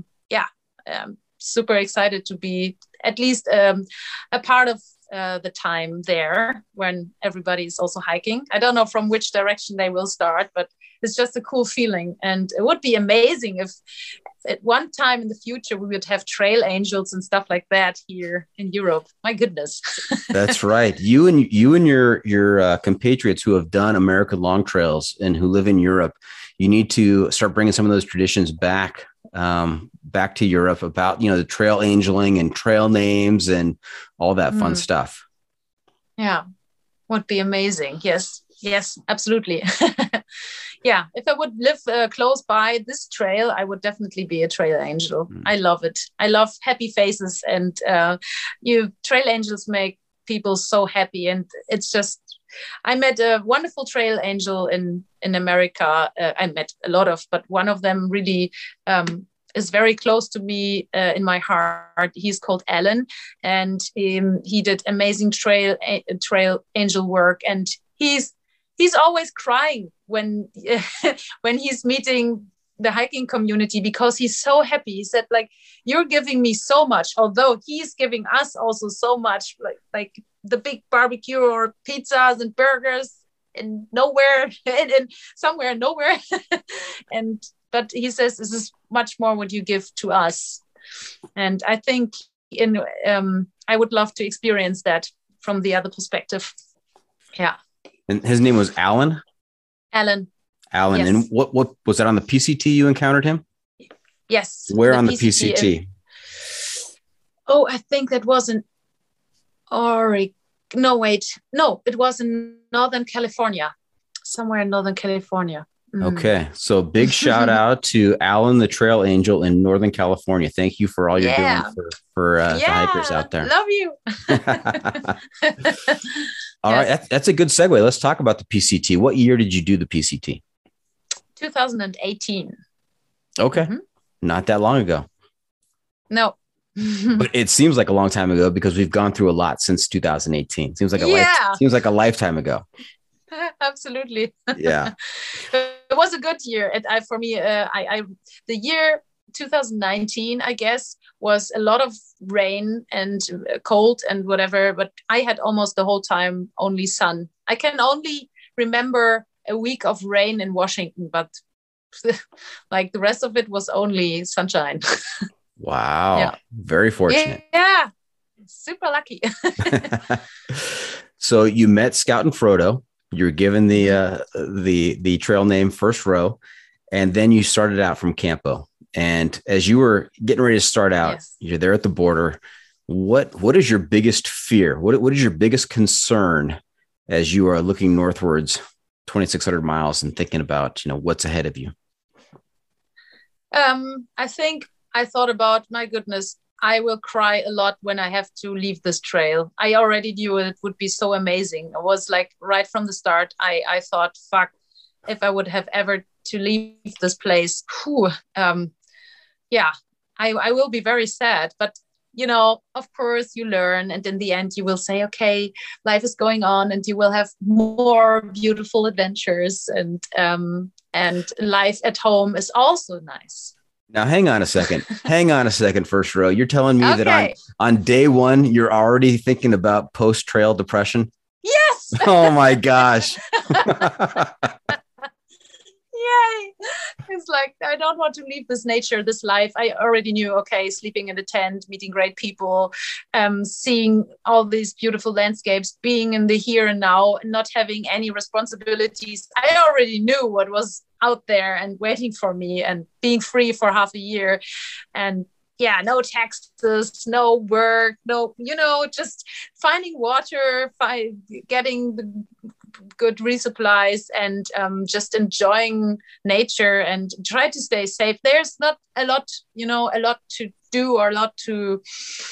super excited to be at least a part of the time there when everybody's also hiking. I don't know from which direction they will start, but it's just a cool feeling. And it would be amazing if at one time in the future we would have trail angels and stuff like that here in Europe. My goodness. That's right. You and your compatriots who have done American long trails and who live in Europe, you need to start bringing some of those traditions back to Europe about, the trail angeling and trail names and all that fun stuff. Yeah. Would be amazing. Yes, absolutely. Yeah. If I would live close by this trail, I would definitely be a trail angel. I love it. I love happy faces, and trail angels make people so happy. And it's just, I met a wonderful trail angel in America. I met a lot of, but one of them really is very close to me in my heart. He's called Alan, and he did amazing trail angel work. And he's always crying when when he's meeting the hiking community, because he's so happy. He said, like, you're giving me so much, although he's giving us also so much, like the big barbecue or pizzas and burgers and nowhere and somewhere nowhere. But he says this is much more what you give to us. And I think I would love to experience that from the other perspective. Yeah. And his name was Alan? Alan. Yes. And what was that on the PCT you encountered him? Yes. Where on the PCT? I think that was in Oregon. No, it was in Northern California. Somewhere in Northern California. Okay. So big shout out to Alan, the trail angel in Northern California. Thank you for all you're doing for the hikers out there. Love you. All right. That's a good segue. Let's talk about the PCT. What year did you do the PCT? 2018. Okay. Not that long ago. No. But it seems like a long time ago because we've gone through a lot since 2018. Seems like a lifetime ago. Absolutely. Yeah. It was a good year. For me, the year 2019, I guess, was a lot of rain and cold and whatever, but I had almost the whole time only sun. I can only remember a week of rain in Washington, but like the rest of it was only sunshine. Wow. Yeah. Very fortunate. Yeah. Super lucky. So you met Scout and Frodo. You were given the trail name First Row, and then you started out from Campo. And as you were getting ready to start out, you're there at the border. What is your biggest fear? What is your biggest concern as you are looking northwards 2,600 miles and thinking about, what's ahead of you? I think I thought about, my goodness, I will cry a lot when I have to leave this trail. I already knew it would be so amazing. I was like, right from the start, I thought, fuck, if I would have ever to leave this place, yeah, I will be very sad. But of course you learn, and in the end you will say, okay, life is going on, and you will have more beautiful adventures, and life at home is also nice. Now, hang on a second. Hang on a second, First Row. You're telling me Okay. that on day one, you're already thinking about post-trail depression? Yes. Oh my gosh. Yay. It's like, I don't want to leave this nature, this life. I already knew, okay, sleeping in a tent, meeting great people, seeing all these beautiful landscapes, being in the here and now, not having any responsibilities. I already knew what was out there and waiting for me, and being free for half a year. And yeah, no taxes, no work, no, just finding water, getting the good resupplies, and just enjoying nature and try to stay safe. There's not a lot to do, or a lot to,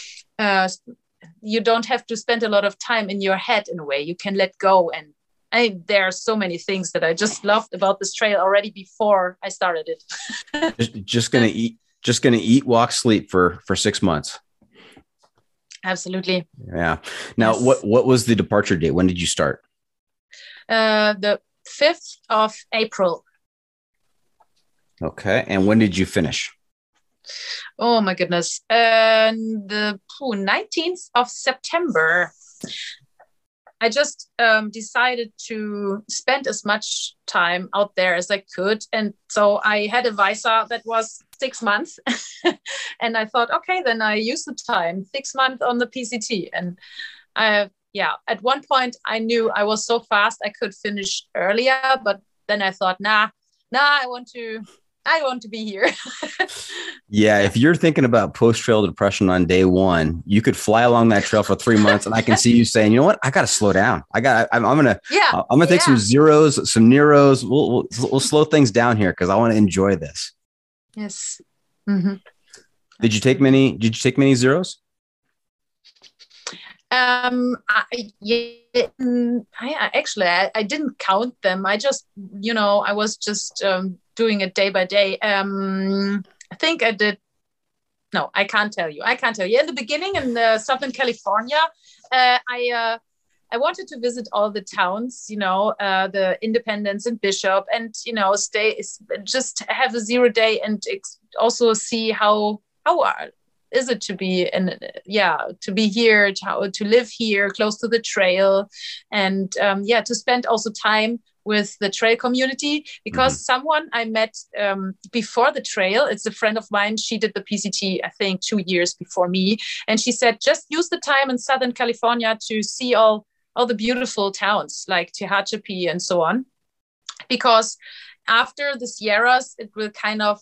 you don't have to spend a lot of time in your head in a way. You can let go. And there are so many things that I just loved about this trail already before I started it. just gonna eat, walk, sleep for 6 months. Absolutely. Yeah. Now, Yes. what was the departure date? When did you start? The 5th of April. Okay. And when did you finish? Oh my goodness. The 19th of September. I just decided to spend as much time out there as I could. And so I had a visa that was 6 months. And I thought, okay, then I use the time, 6 months on the PCT. And at one point I knew I was so fast I could finish earlier, but then I thought, nah, I want to be here. Yeah, if you're thinking about post-trail depression on day one, you could fly along that trail for 3 months, and I can see you saying, "You know what? I got to slow down. I'm gonna take some zeros, some Neros. We'll slow things down here because I want to enjoy this." Yes. Mm-hmm. Did you take many zeros? I didn't count them. I just, I was just doing it day by day. I think I did. No, I can't tell you. In the beginning, in Southern California, I wanted to visit all the towns, the Independence and Bishop, and stay, just have a 0 day, and also see how is it to be here, to live here close to the trail, and to spend also time with the trail community, because someone I met before the trail, it's a friend of mine, she did the PCT I think 2 years before me, and she said just use the time in Southern California to see all the beautiful towns like Tehachapi and so on, because after the Sierras it will kind of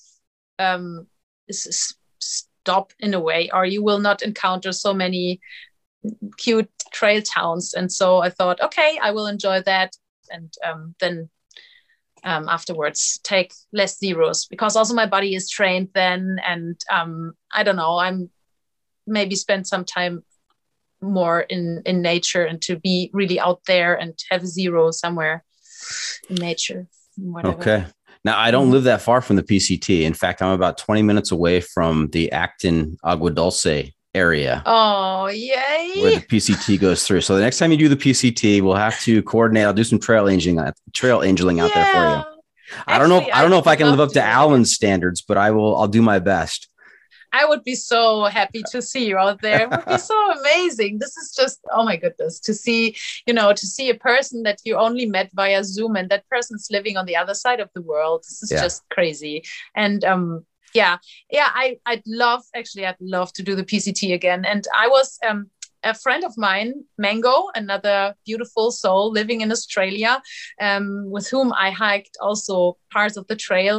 stop in a way, or you will not encounter so many cute trail towns. And so I thought, okay, I will enjoy that, and then afterwards take less zeros, because also my body is trained then, and I don't know, I'm maybe spend some time more in nature, and to be really out there and have a zero somewhere in nature, whatever. Okay. Now, I don't live that far from the PCT. In fact, I'm about 20 minutes away from the Acton Agua Dulce area. Oh, yay. Where the PCT goes through. So the next time you do the PCT, we'll have to coordinate. I'll do some trail angeling out there for you. I don't know if I can live up to Alan's standards, but I'll do my best. I would be so happy to see you out there. It would be so amazing. This is just, oh my goodness, to see a person that you only met via Zoom, and that person's living on the other side of the world. This is just crazy. And I'd love to do the PCT again. And I was a friend of mine, Mango, another beautiful soul living in Australia, with whom I hiked also parts of the trail.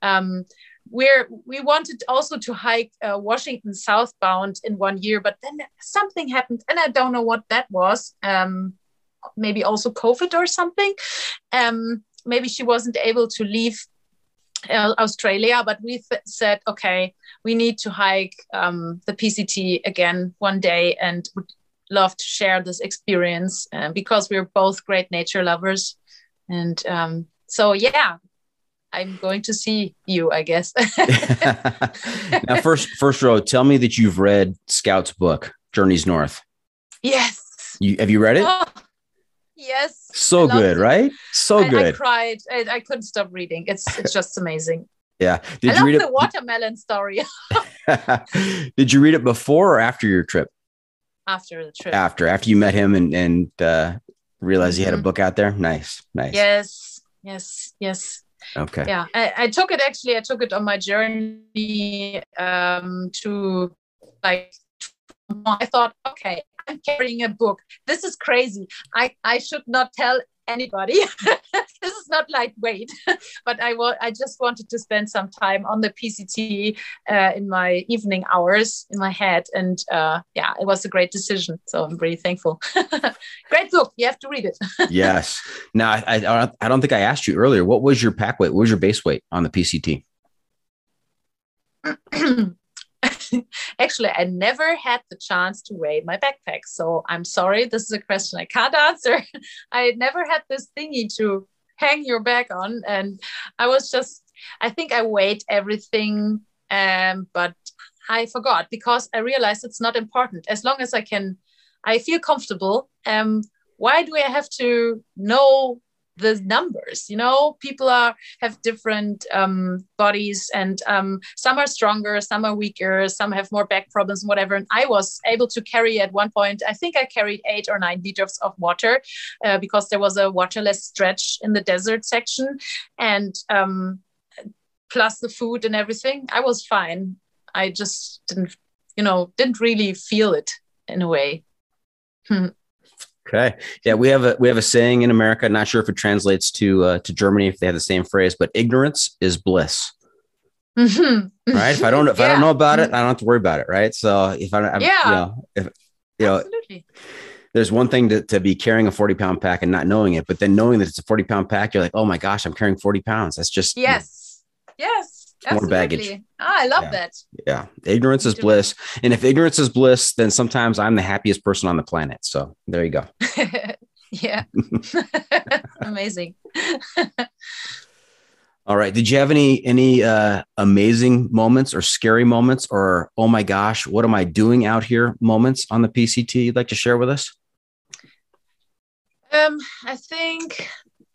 We wanted also to hike Washington southbound in 1 year, but then something happened, and I don't know what that was. Maybe also COVID or something. Maybe she wasn't able to leave Australia, but we said, okay, we need to hike the PCT again one day, and would love to share this experience because we're both great nature lovers. And I'm going to see you, I guess. Now, first row, tell me that you've read Scout's book, Journeys North. Yes. Have you read it? Oh, yes. So good, right? So good. I cried. I couldn't stop reading. It's just amazing. Yeah. I love the watermelon story. Did you read it before or after your trip? After the trip. After you met him and realized he had a book out there. Nice. Yes. Okay. Yeah. I took it on my journey to like, I thought, okay, I'm carrying a book. This is crazy. I should not tell anybody. This is not lightweight, but I just wanted to spend some time on the PCT in my evening hours in my head. And it was a great decision. So I'm really thankful. Great book. You have to read it. Yes. Now, I don't think I asked you earlier, what was your pack weight? What was your base weight on the PCT? Actually, I never had the chance to weigh my backpack. So I'm sorry, this is a question I can't answer. I never had this thingy to hang your bag on. And I think I weighed everything, but I forgot because I realized it's not important. As long as I feel comfortable. Why do I have to know the numbers? People have different bodies, and some are stronger, some are weaker, some have more back problems and whatever. And I was able to carry at one point, I think I carried 8 or 9 liters of water because there was a waterless stretch in the desert section, and plus the food and everything. I was fine. I just didn't really feel it in a way. Okay. Yeah, we have a saying in America. Not sure if it translates to Germany, if they have the same phrase, but ignorance is bliss. Mm-hmm. Right? If I don't know about it, I don't have to worry about it. Right? So if absolutely. There's one thing to be carrying a 40-pound pack and not knowing it, but then knowing that it's a 40-pound pack, you're like, oh my gosh, I'm carrying 40 pounds. That's just yes. More baggage. I love that. Yeah. Ignorance is bliss. And if ignorance is bliss, then sometimes I'm the happiest person on the planet. So there you go. Yeah. Amazing. All right. Did you have any amazing moments or scary moments or, oh my gosh, what am I doing out here moments on the PCT you'd like to share with us? I think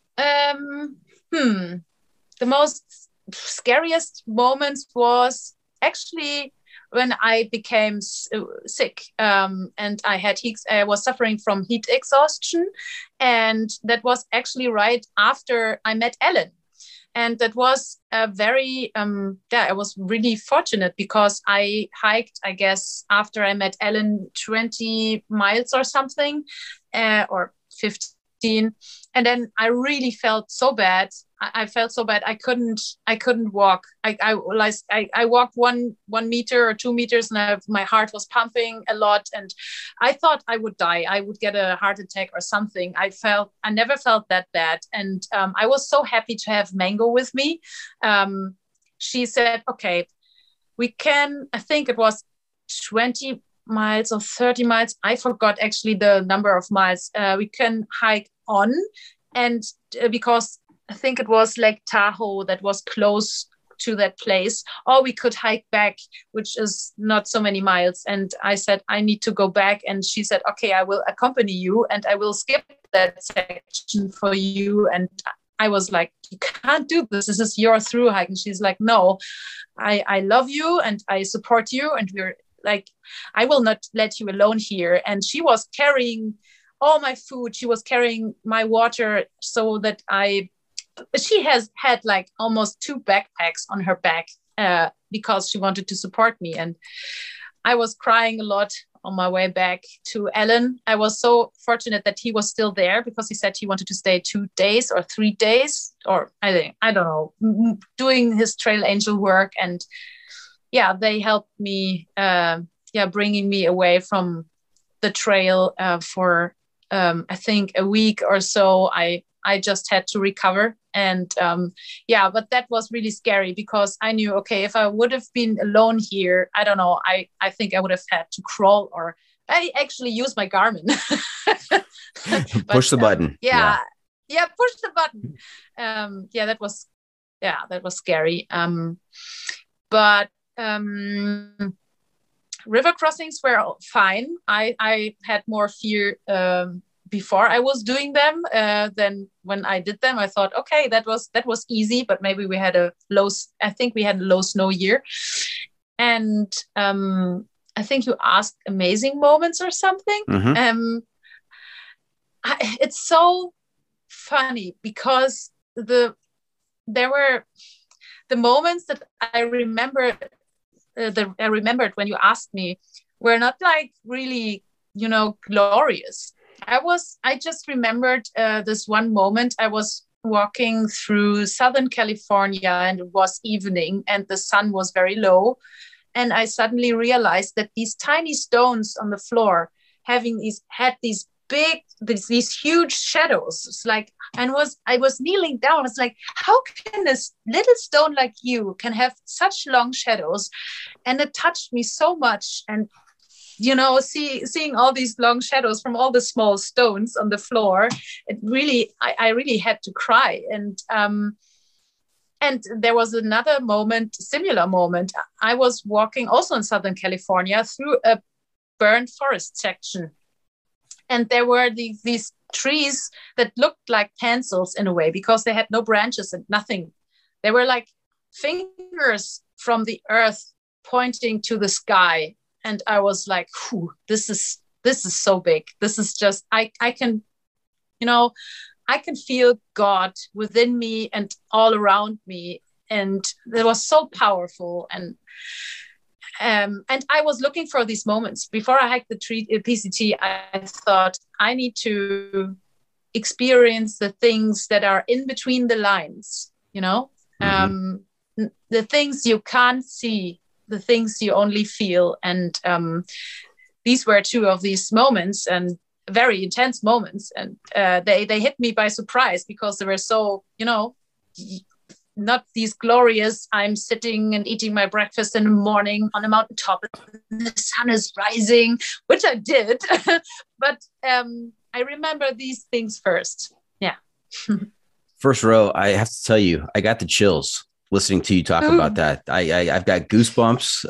the most scariest moments was actually when I became sick and I was suffering from heat exhaustion, and that was actually right after I met Ellen. And that was a very I was really fortunate because I hiked, I guess, after I met Ellen, 20 miles or something, or 15, and then I really felt so bad. I felt so bad. I couldn't walk. I walked 1 meter or 2 meters, and my heart was pumping a lot, and I thought I would die. I would get a heart attack or something. I never felt that bad, and I was so happy to have Mango with me. She said, "Okay, we can." I think it was 20 miles or 30 miles. I forgot actually the number of miles. We can hike on, and because I think it was Lake Tahoe that was close to that place, or we could hike back, which is not so many miles. And I said, I need to go back. And she said, okay, I will accompany you and I will skip that section for you. And I was like, you can't do this. This is your through hike. And she's like, no, I love you and I support you. And we're like, I will not let you alone here. And she was carrying all my food. She was carrying my water so that she has had like almost 2 backpacks on her back because she wanted to support me. And I was crying a lot on my way back to Ellen. I was so fortunate that he was still there because he said he wanted to stay 2 days or 3 days, or I don't know, doing his trail angel work. And yeah, they helped me, bringing me away from the trail for I think a week or so. I just had to recover. And but that was really scary because I knew, okay, if I would have been alone here, I don't know, I think I would have had to crawl, or I actually used my Garmin. Push the button. Yeah, push the button. That was yeah, that was scary. But river crossings were fine. I had more fear before I was doing them than when I did them. I thought, okay, that was easy, but maybe we had a low snow year. And I think you asked amazing moments or something. Mm-hmm. It's so funny because there were the moments that I remembered when you asked me were not like really, glorious. I just remembered this one moment. I was walking through Southern California and it was evening and the sun was very low. And I suddenly realized that these tiny stones on the floor had these huge shadows. It's like, I was kneeling down. It's like, how can this little stone like you can have such long shadows? And it touched me so much. And, seeing all these long shadows from all the small stones on the floor, I really had to cry. And there was another similar moment. I was walking also in Southern California through a burned forest section. And there were these trees that looked like pencils in a way because they had no branches and nothing. They were like fingers from the earth pointing to the sky. And I was like, this is so big. This is just, I can feel God within me and all around me. And it was so powerful. And I was looking for these moments. Before I hiked the PCT, I thought I need to experience the things that are in between the lines, the things you can't see, the things you only feel. And these were two of these moments, and very intense moments. And they hit me by surprise because they were so, not these glorious, I'm sitting and eating my breakfast in the morning on a mountaintop and the sun is rising, which I did. But I remember these things first. Yeah. First row, I have to tell you, I got the chills listening to you talk about that. I've got goosebumps.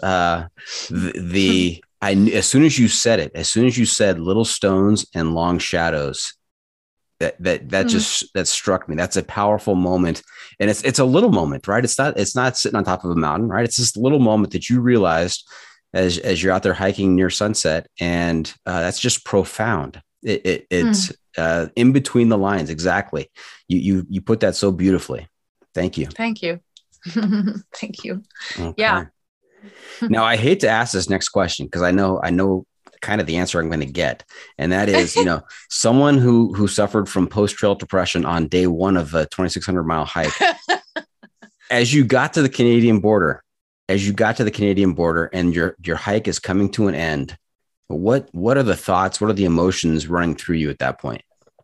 As soon as you said little stones and long shadows, that struck me. That's a powerful moment. And it's a little moment, right? It's not sitting on top of a mountain, right? It's this little moment that you realized as you're out there hiking near sunset. And that's just profound. It's in between the lines. Exactly. You put that so beautifully. Thank you. Thank you. Thank you. Okay. Yeah. Now I hate to ask this next question because I know kind of the answer I'm going to get. And that is, someone who suffered from post-trail depression on day one of a 2,600 mile hike, as you got to the Canadian border and your hike is coming to an end, what are the thoughts? What are the emotions running through you at that point?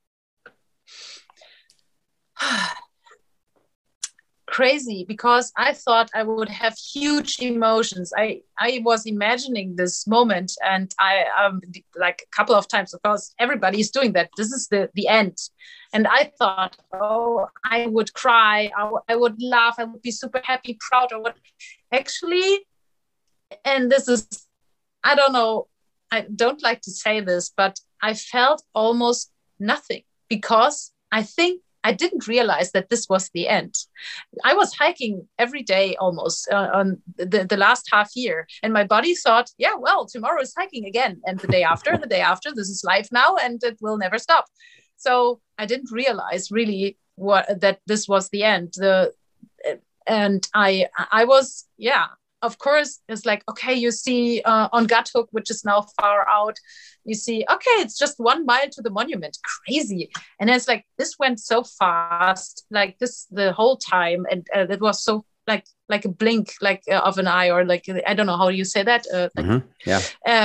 Crazy, because I thought I would have huge emotions. I was imagining this moment, and I like a couple of times, of course, everybody's doing that. This is the end. And I thought, I would cry, I would laugh, I would be super happy, proud, or what. Actually, and this is, I don't know, I don't like to say this, but I felt almost nothing because I think I didn't realize that this was the end. I was hiking every day almost on the last half year. And my body thought, yeah, well, tomorrow is hiking again. And the day after, and the day after, this is life now and it will never stop. So I didn't realize really that this was the end. And I was, of course, it's like, okay, you see on Guthook, which is now far out, you see, okay, it's just 1 mile to the monument. Crazy. And it's like, this went so fast, like this the whole time. And it was so like a blink, of an eye, or like, I don't know how you say that. Yeah.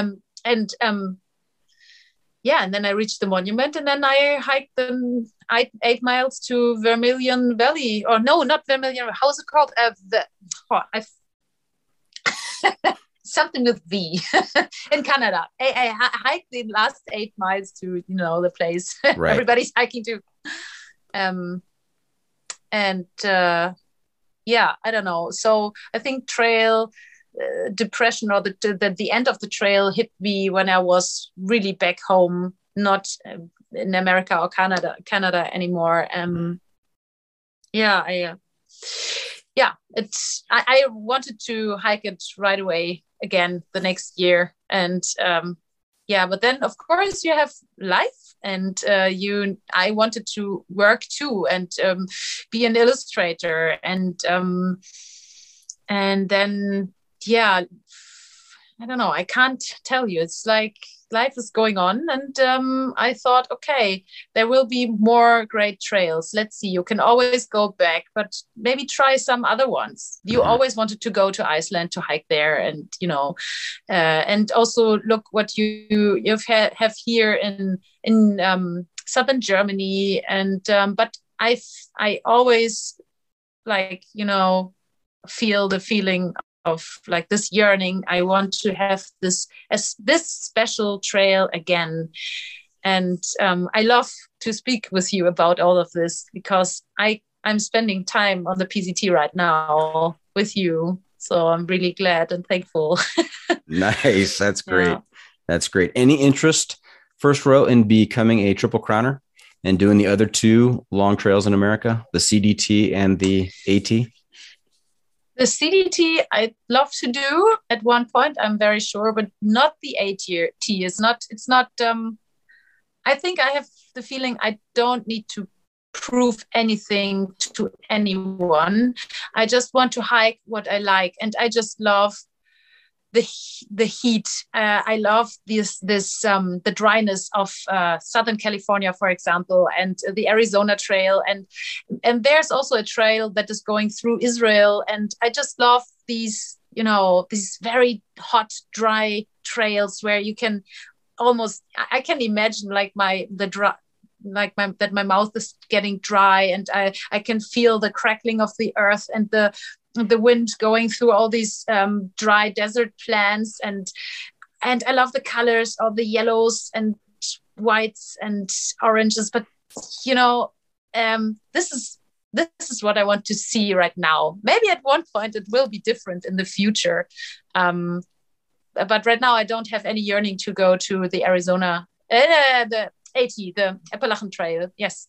And then I reached the monument, and then I hiked 8 miles to Vermilion Valley, or no, not Vermilion. How's it called? Something with V in Canada. I hiked the last 8 miles to the place everybody's hiking to, and I don't know. So I think trail depression, or the end of the trail hit me when I was really back home, not in America or Canada anymore. I wanted to hike it right away again the next year. And but then of course you have life, and I wanted to work too, and be an illustrator, and then I don't know, I can't tell you. It's like life is going on, and I thought, okay, there will be more great trails. Let's see, you can always go back, but maybe try some other ones. You always wanted to go to Iceland to hike there, and and also look what you have here in southern Germany, and but I always, like, feel the feeling of like this yearning. I want to have this special trail again. And I love to speak with you about all of this, because I'm spending time on the PCT right now with you. So I'm really glad and thankful. Nice. That's great. Yeah. That's great. Any interest, first row, in becoming a Triple Crowner and doing the other two long trails in America, the CDT and the AT? The CDT I'd love to do at one point, I'm very sure, but not the AT. It's not. I think I have the feeling I don't need to prove anything to anyone. I just want to hike what I like, and I just love the heat. I love the dryness of Southern California, for example, and the Arizona trail, and there's also a trail that is going through Israel, and I just love these very hot, dry trails where you can almost, I can imagine like my mouth is getting dry, and I can feel the crackling of the earth and the wind going through all these dry desert plants, and I love the colors of the yellows and whites and oranges. But this is what I want to see right now. Maybe at one point it will be different in the future, but right now I don't have any yearning to go to the Arizona, the AT, the Appalachian Trail. Yes.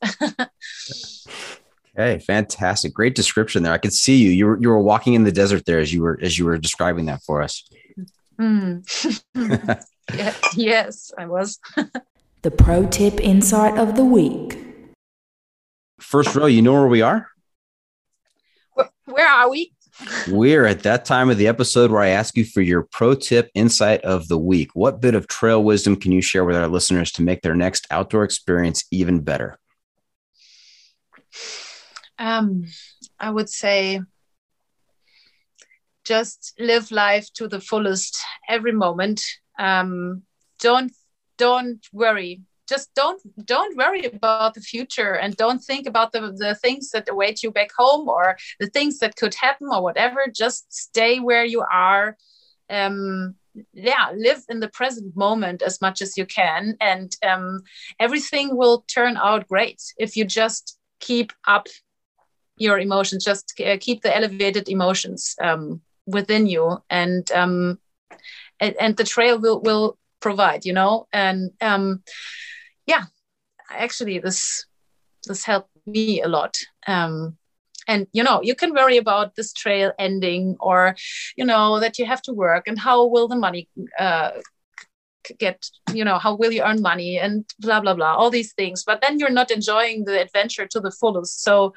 Okay, fantastic. Great description there. I could see you. You were walking in the desert there as you were describing that for us. Yes, I was. The pro tip insight of the week. First row, you know where we are? Where are we? We're at that time of the episode where I ask you for your pro tip insight of the week. What bit of trail wisdom can you share with our listeners to make their next outdoor experience even better? I would say just live life to the fullest every moment. Don't worry. Just don't worry about the future, and don't think about the things that await you back home, or the things that could happen, or whatever. Just stay where you are. Live in the present moment as much as you can, and everything will turn out great if you just keep up your emotions, just keep the elevated emotions within you, and the trail will provide, and actually this helped me a lot. And you can worry about this trail ending, or that you have to work, and how will the money how will you earn money, and blah blah blah, all these things, but then you're not enjoying the adventure to the fullest. So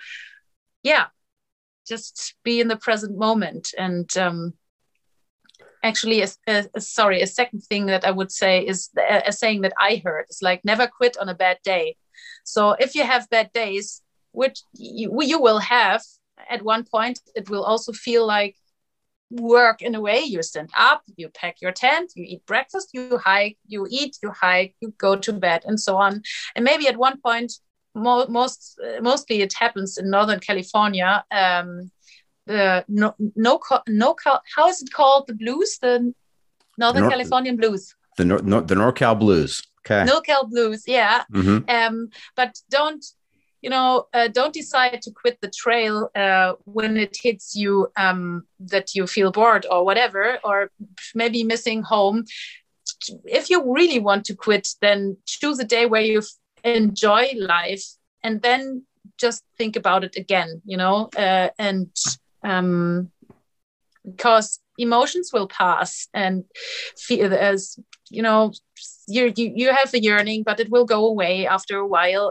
just be in the present moment. And actually, a second thing that I would say is a saying that I heard is like, never quit on a bad day. So if you have bad days, which you will have at one point, it will also feel like work in a way. You stand up, you pack your tent, you eat breakfast, you hike, you eat, you hike, you go to bed, and so on. And maybe at one point, mostly it happens in Northern California. How is it called? The blues, the Northern Californian blues. The NorCal blues. Okay. NorCal blues, yeah. Mm-hmm. But don't don't decide to quit the trail when it hits you that you feel bored or whatever, or maybe missing home. If you really want to quit, then choose a day where you enjoy life, and then just think about it again, because emotions will pass, and feel as you have a yearning, but it will go away after a while.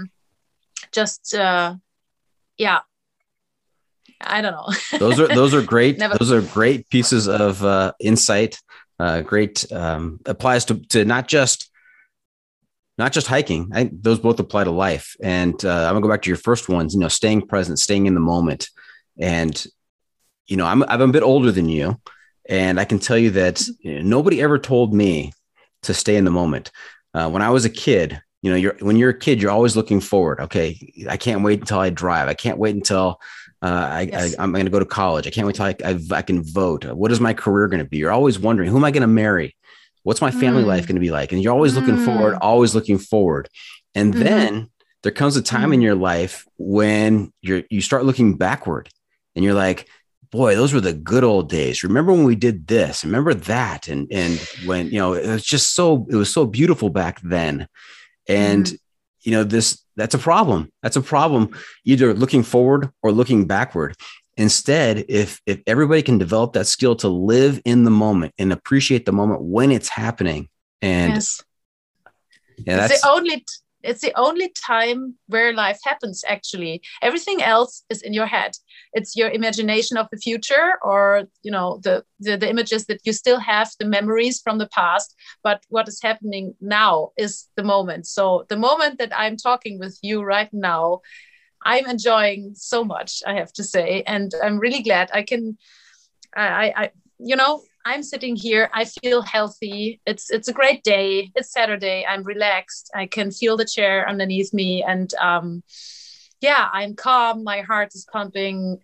I don't know. those are great. Those are great pieces of insight. Great applies to not just hiking. Those both apply to life. And I'm gonna go back to your first ones. Staying present, staying in the moment. And I'm a bit older than you, and I can tell you that nobody ever told me to stay in the moment. When I was a kid, when you're a kid, you're always looking forward. Okay, I can't wait until I drive. I can't wait until I'm going to go to college. I can't wait until I can vote. What is my career going to be? You're always wondering, who am I going to marry? What's my family life going to be like? And you're always looking forward, always looking forward. And then there comes a time in your life when you start looking backward, and you're like, boy, those were the good old days. Remember when we did this? Remember that? And when, it was so beautiful back then. And, that's a problem. That's a problem, either looking forward or looking backward. Instead, if everybody can develop that skill to live in the moment and appreciate the moment when it's happening. And it's the only time where life happens, actually. Everything else is in your head. It's your imagination of the future, or, the images that you still have, the memories from the past. But what is happening now is the moment. So the moment that I'm talking with you right now, I'm enjoying so much, I have to say. And I'm really glad I'm sitting here. I feel healthy. It's a great day. It's Saturday. I'm relaxed. I can feel the chair underneath me. And I'm calm. My heart is pumping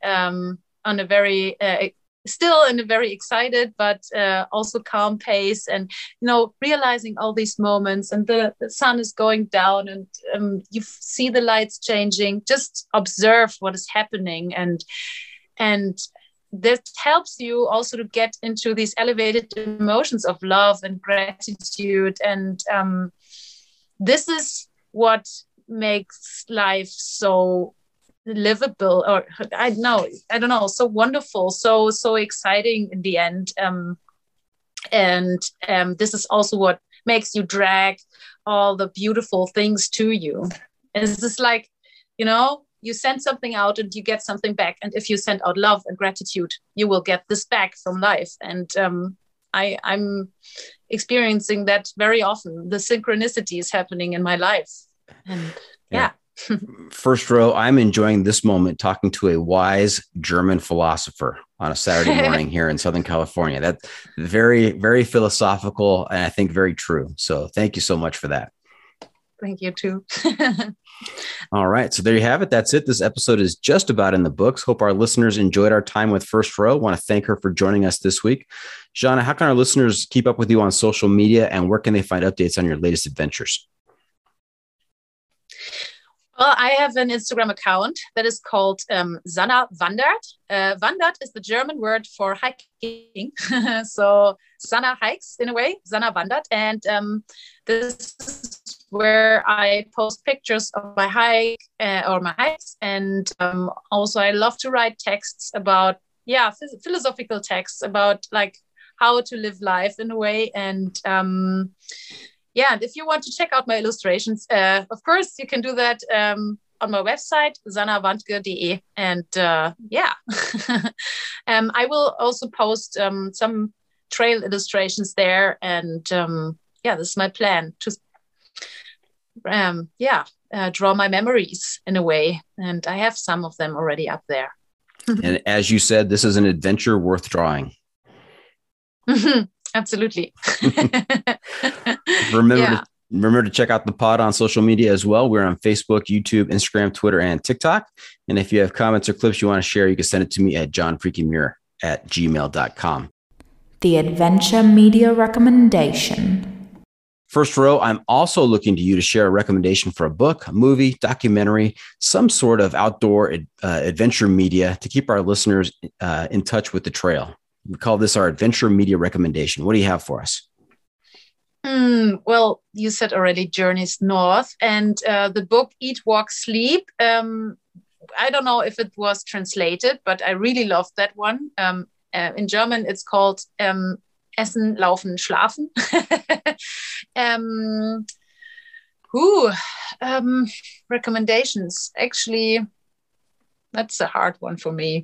still in a very excited, but also calm pace. And, realizing all these moments, and the sun is going down, and you see the lights changing. Just observe what is happening. And that helps you also to get into these elevated emotions of love and gratitude. And this is what makes life so livable, or I don't know, so wonderful, so exciting in the end. This is also what makes you drag all the beautiful things to you. It's just like, you send something out and you get something back. And if you send out love and gratitude, you will get this back from life. And I'm experiencing that very often. The synchronicity is happening in my life. And yeah. First row, I'm enjoying this moment talking to a wise German philosopher on a Saturday morning here in Southern California. That's very, very philosophical, and I think very true. So thank you so much for that. Thank you too. All right. So there you have it. That's it. This episode is just about in the books. Hope our listeners enjoyed our time with First Row. Want to thank her for joining us this week. Jana, how can our listeners keep up with you on social media, and where can they find updates on your latest adventures? Well, I have an Instagram account that is called Sanna Wandert. Wandert is the German word for hiking. So Sanna hikes in a way, Sanna Wandert. And this is where I post pictures of my hike or my hikes. And also I love to write texts about, philosophical texts about like how to live life in a way. And and if you want to check out my illustrations, of course, you can do that on my website, sannawandke.de. And I will also post some trail illustrations there. And this is my plan to draw my memories in a way. And I have some of them already up there. And as you said, this is an adventure worth drawing. Absolutely. Remember to check out the pod on social media as well. We're on Facebook, YouTube, Instagram, Twitter, and TikTok. And if you have comments or clips you want to share, you can send it to me at johnfreakymuir@gmail.com. The Adventure Media Recommendation. First Row, I'm also looking to you to share a recommendation for a book, a movie, documentary, some sort of outdoor adventure media to keep our listeners in touch with the trail. We call this our adventure media recommendation. What do you have for us? Well, you said already Journeys North, and the book Eat, Walk, Sleep. I don't know if it was translated, but I really loved that one. In German, it's called Essen, Laufen, Schlafen. Recommendations. Actually, that's a hard one for me.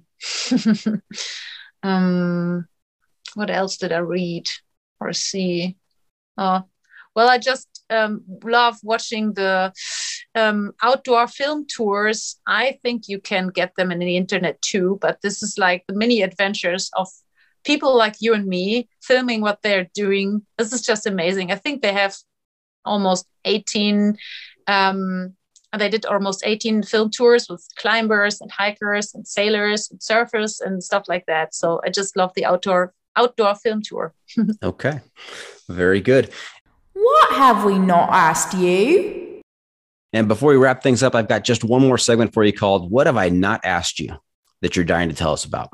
What else did I read or see? Well, I just love watching the outdoor film tours. I think you can get them in the internet too, but this is like the mini adventures of people like you and me filming what they're doing. This is just amazing. I think they have almost 18, they did almost 18 film tours with climbers and hikers and sailors and surfers and stuff like that. So I just love the outdoor film tour. Okay, very good. What have we not asked you? And before we wrap things up, I've got just one more segment for you called What Have I Not Asked You that you're dying to tell us about?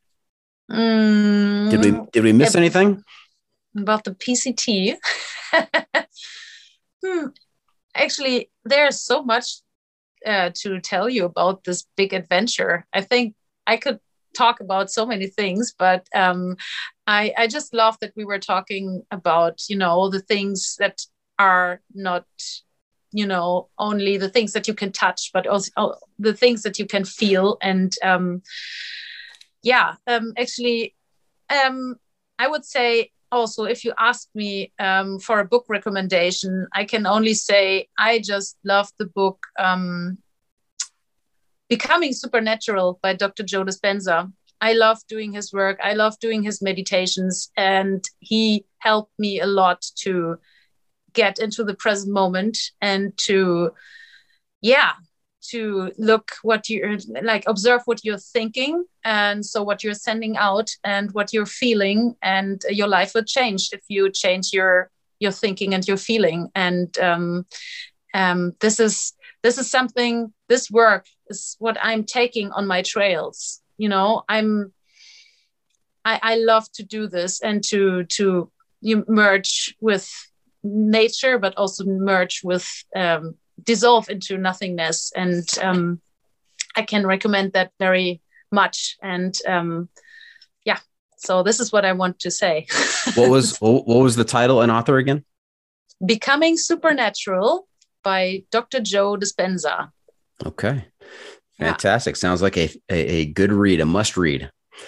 Did we miss anything? About the PCT? Actually, there's so much to tell you about this big adventure. I think I could talk about so many things, but I just love that we were talking about, the things that are not, only the things that you can touch, but also the things that you can feel. And actually, I would say also, if you ask me for a book recommendation, I can only say I just love the book Becoming Supernatural by Dr. Joe Dispenza. I love doing his work. I love doing his meditations, and he helped me a lot to get into the present moment and to look what you're like, observe what you're thinking, and so what you're sending out and what you're feeling, and your life will change if you change your thinking and your feeling. And this is something, this work is what I'm taking on my trails. I love to do this and to merge with nature, but also merge with dissolve into nothingness. And I can recommend that very much. And so this is what I want to say. What was the title and author again? Becoming Supernatural by Dr. Joe Dispenza. Okay. Fantastic. Sounds like a good read, a must read.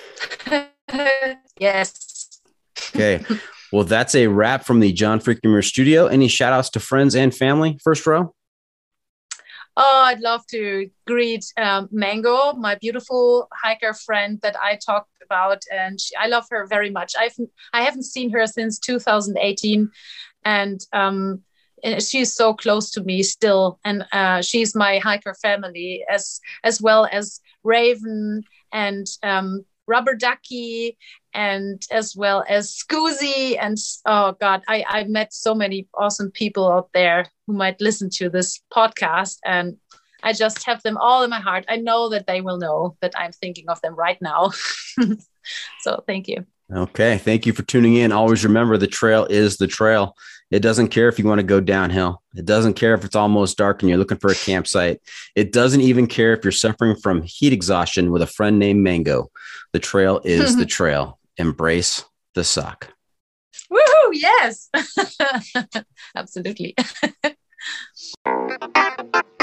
Yes. Okay. Well, that's a wrap from the John Freakin' Muir studio. Any shout outs to friends and family? First Row? Oh, I'd love to greet Mango, my beautiful hiker friend that I talked about. And I love her very much. I haven't seen her since 2018. And she's so close to me still. And she's my hiker family, as well as Raven and Rubber Ducky, and as well as Scoozy. And oh God, I met so many awesome people out there who might listen to this podcast, and I just have them all in my heart. I know that they will know that I'm thinking of them right now. So thank you. Okay. Thank you for tuning in. Always remember, the trail is the trail. It doesn't care if you want to go downhill. It doesn't care if it's almost dark and you're looking for a campsite. It doesn't even care if you're suffering from heat exhaustion with a friend named Mango. The trail is the trail. Embrace the suck. Woohoo! Yes. Absolutely.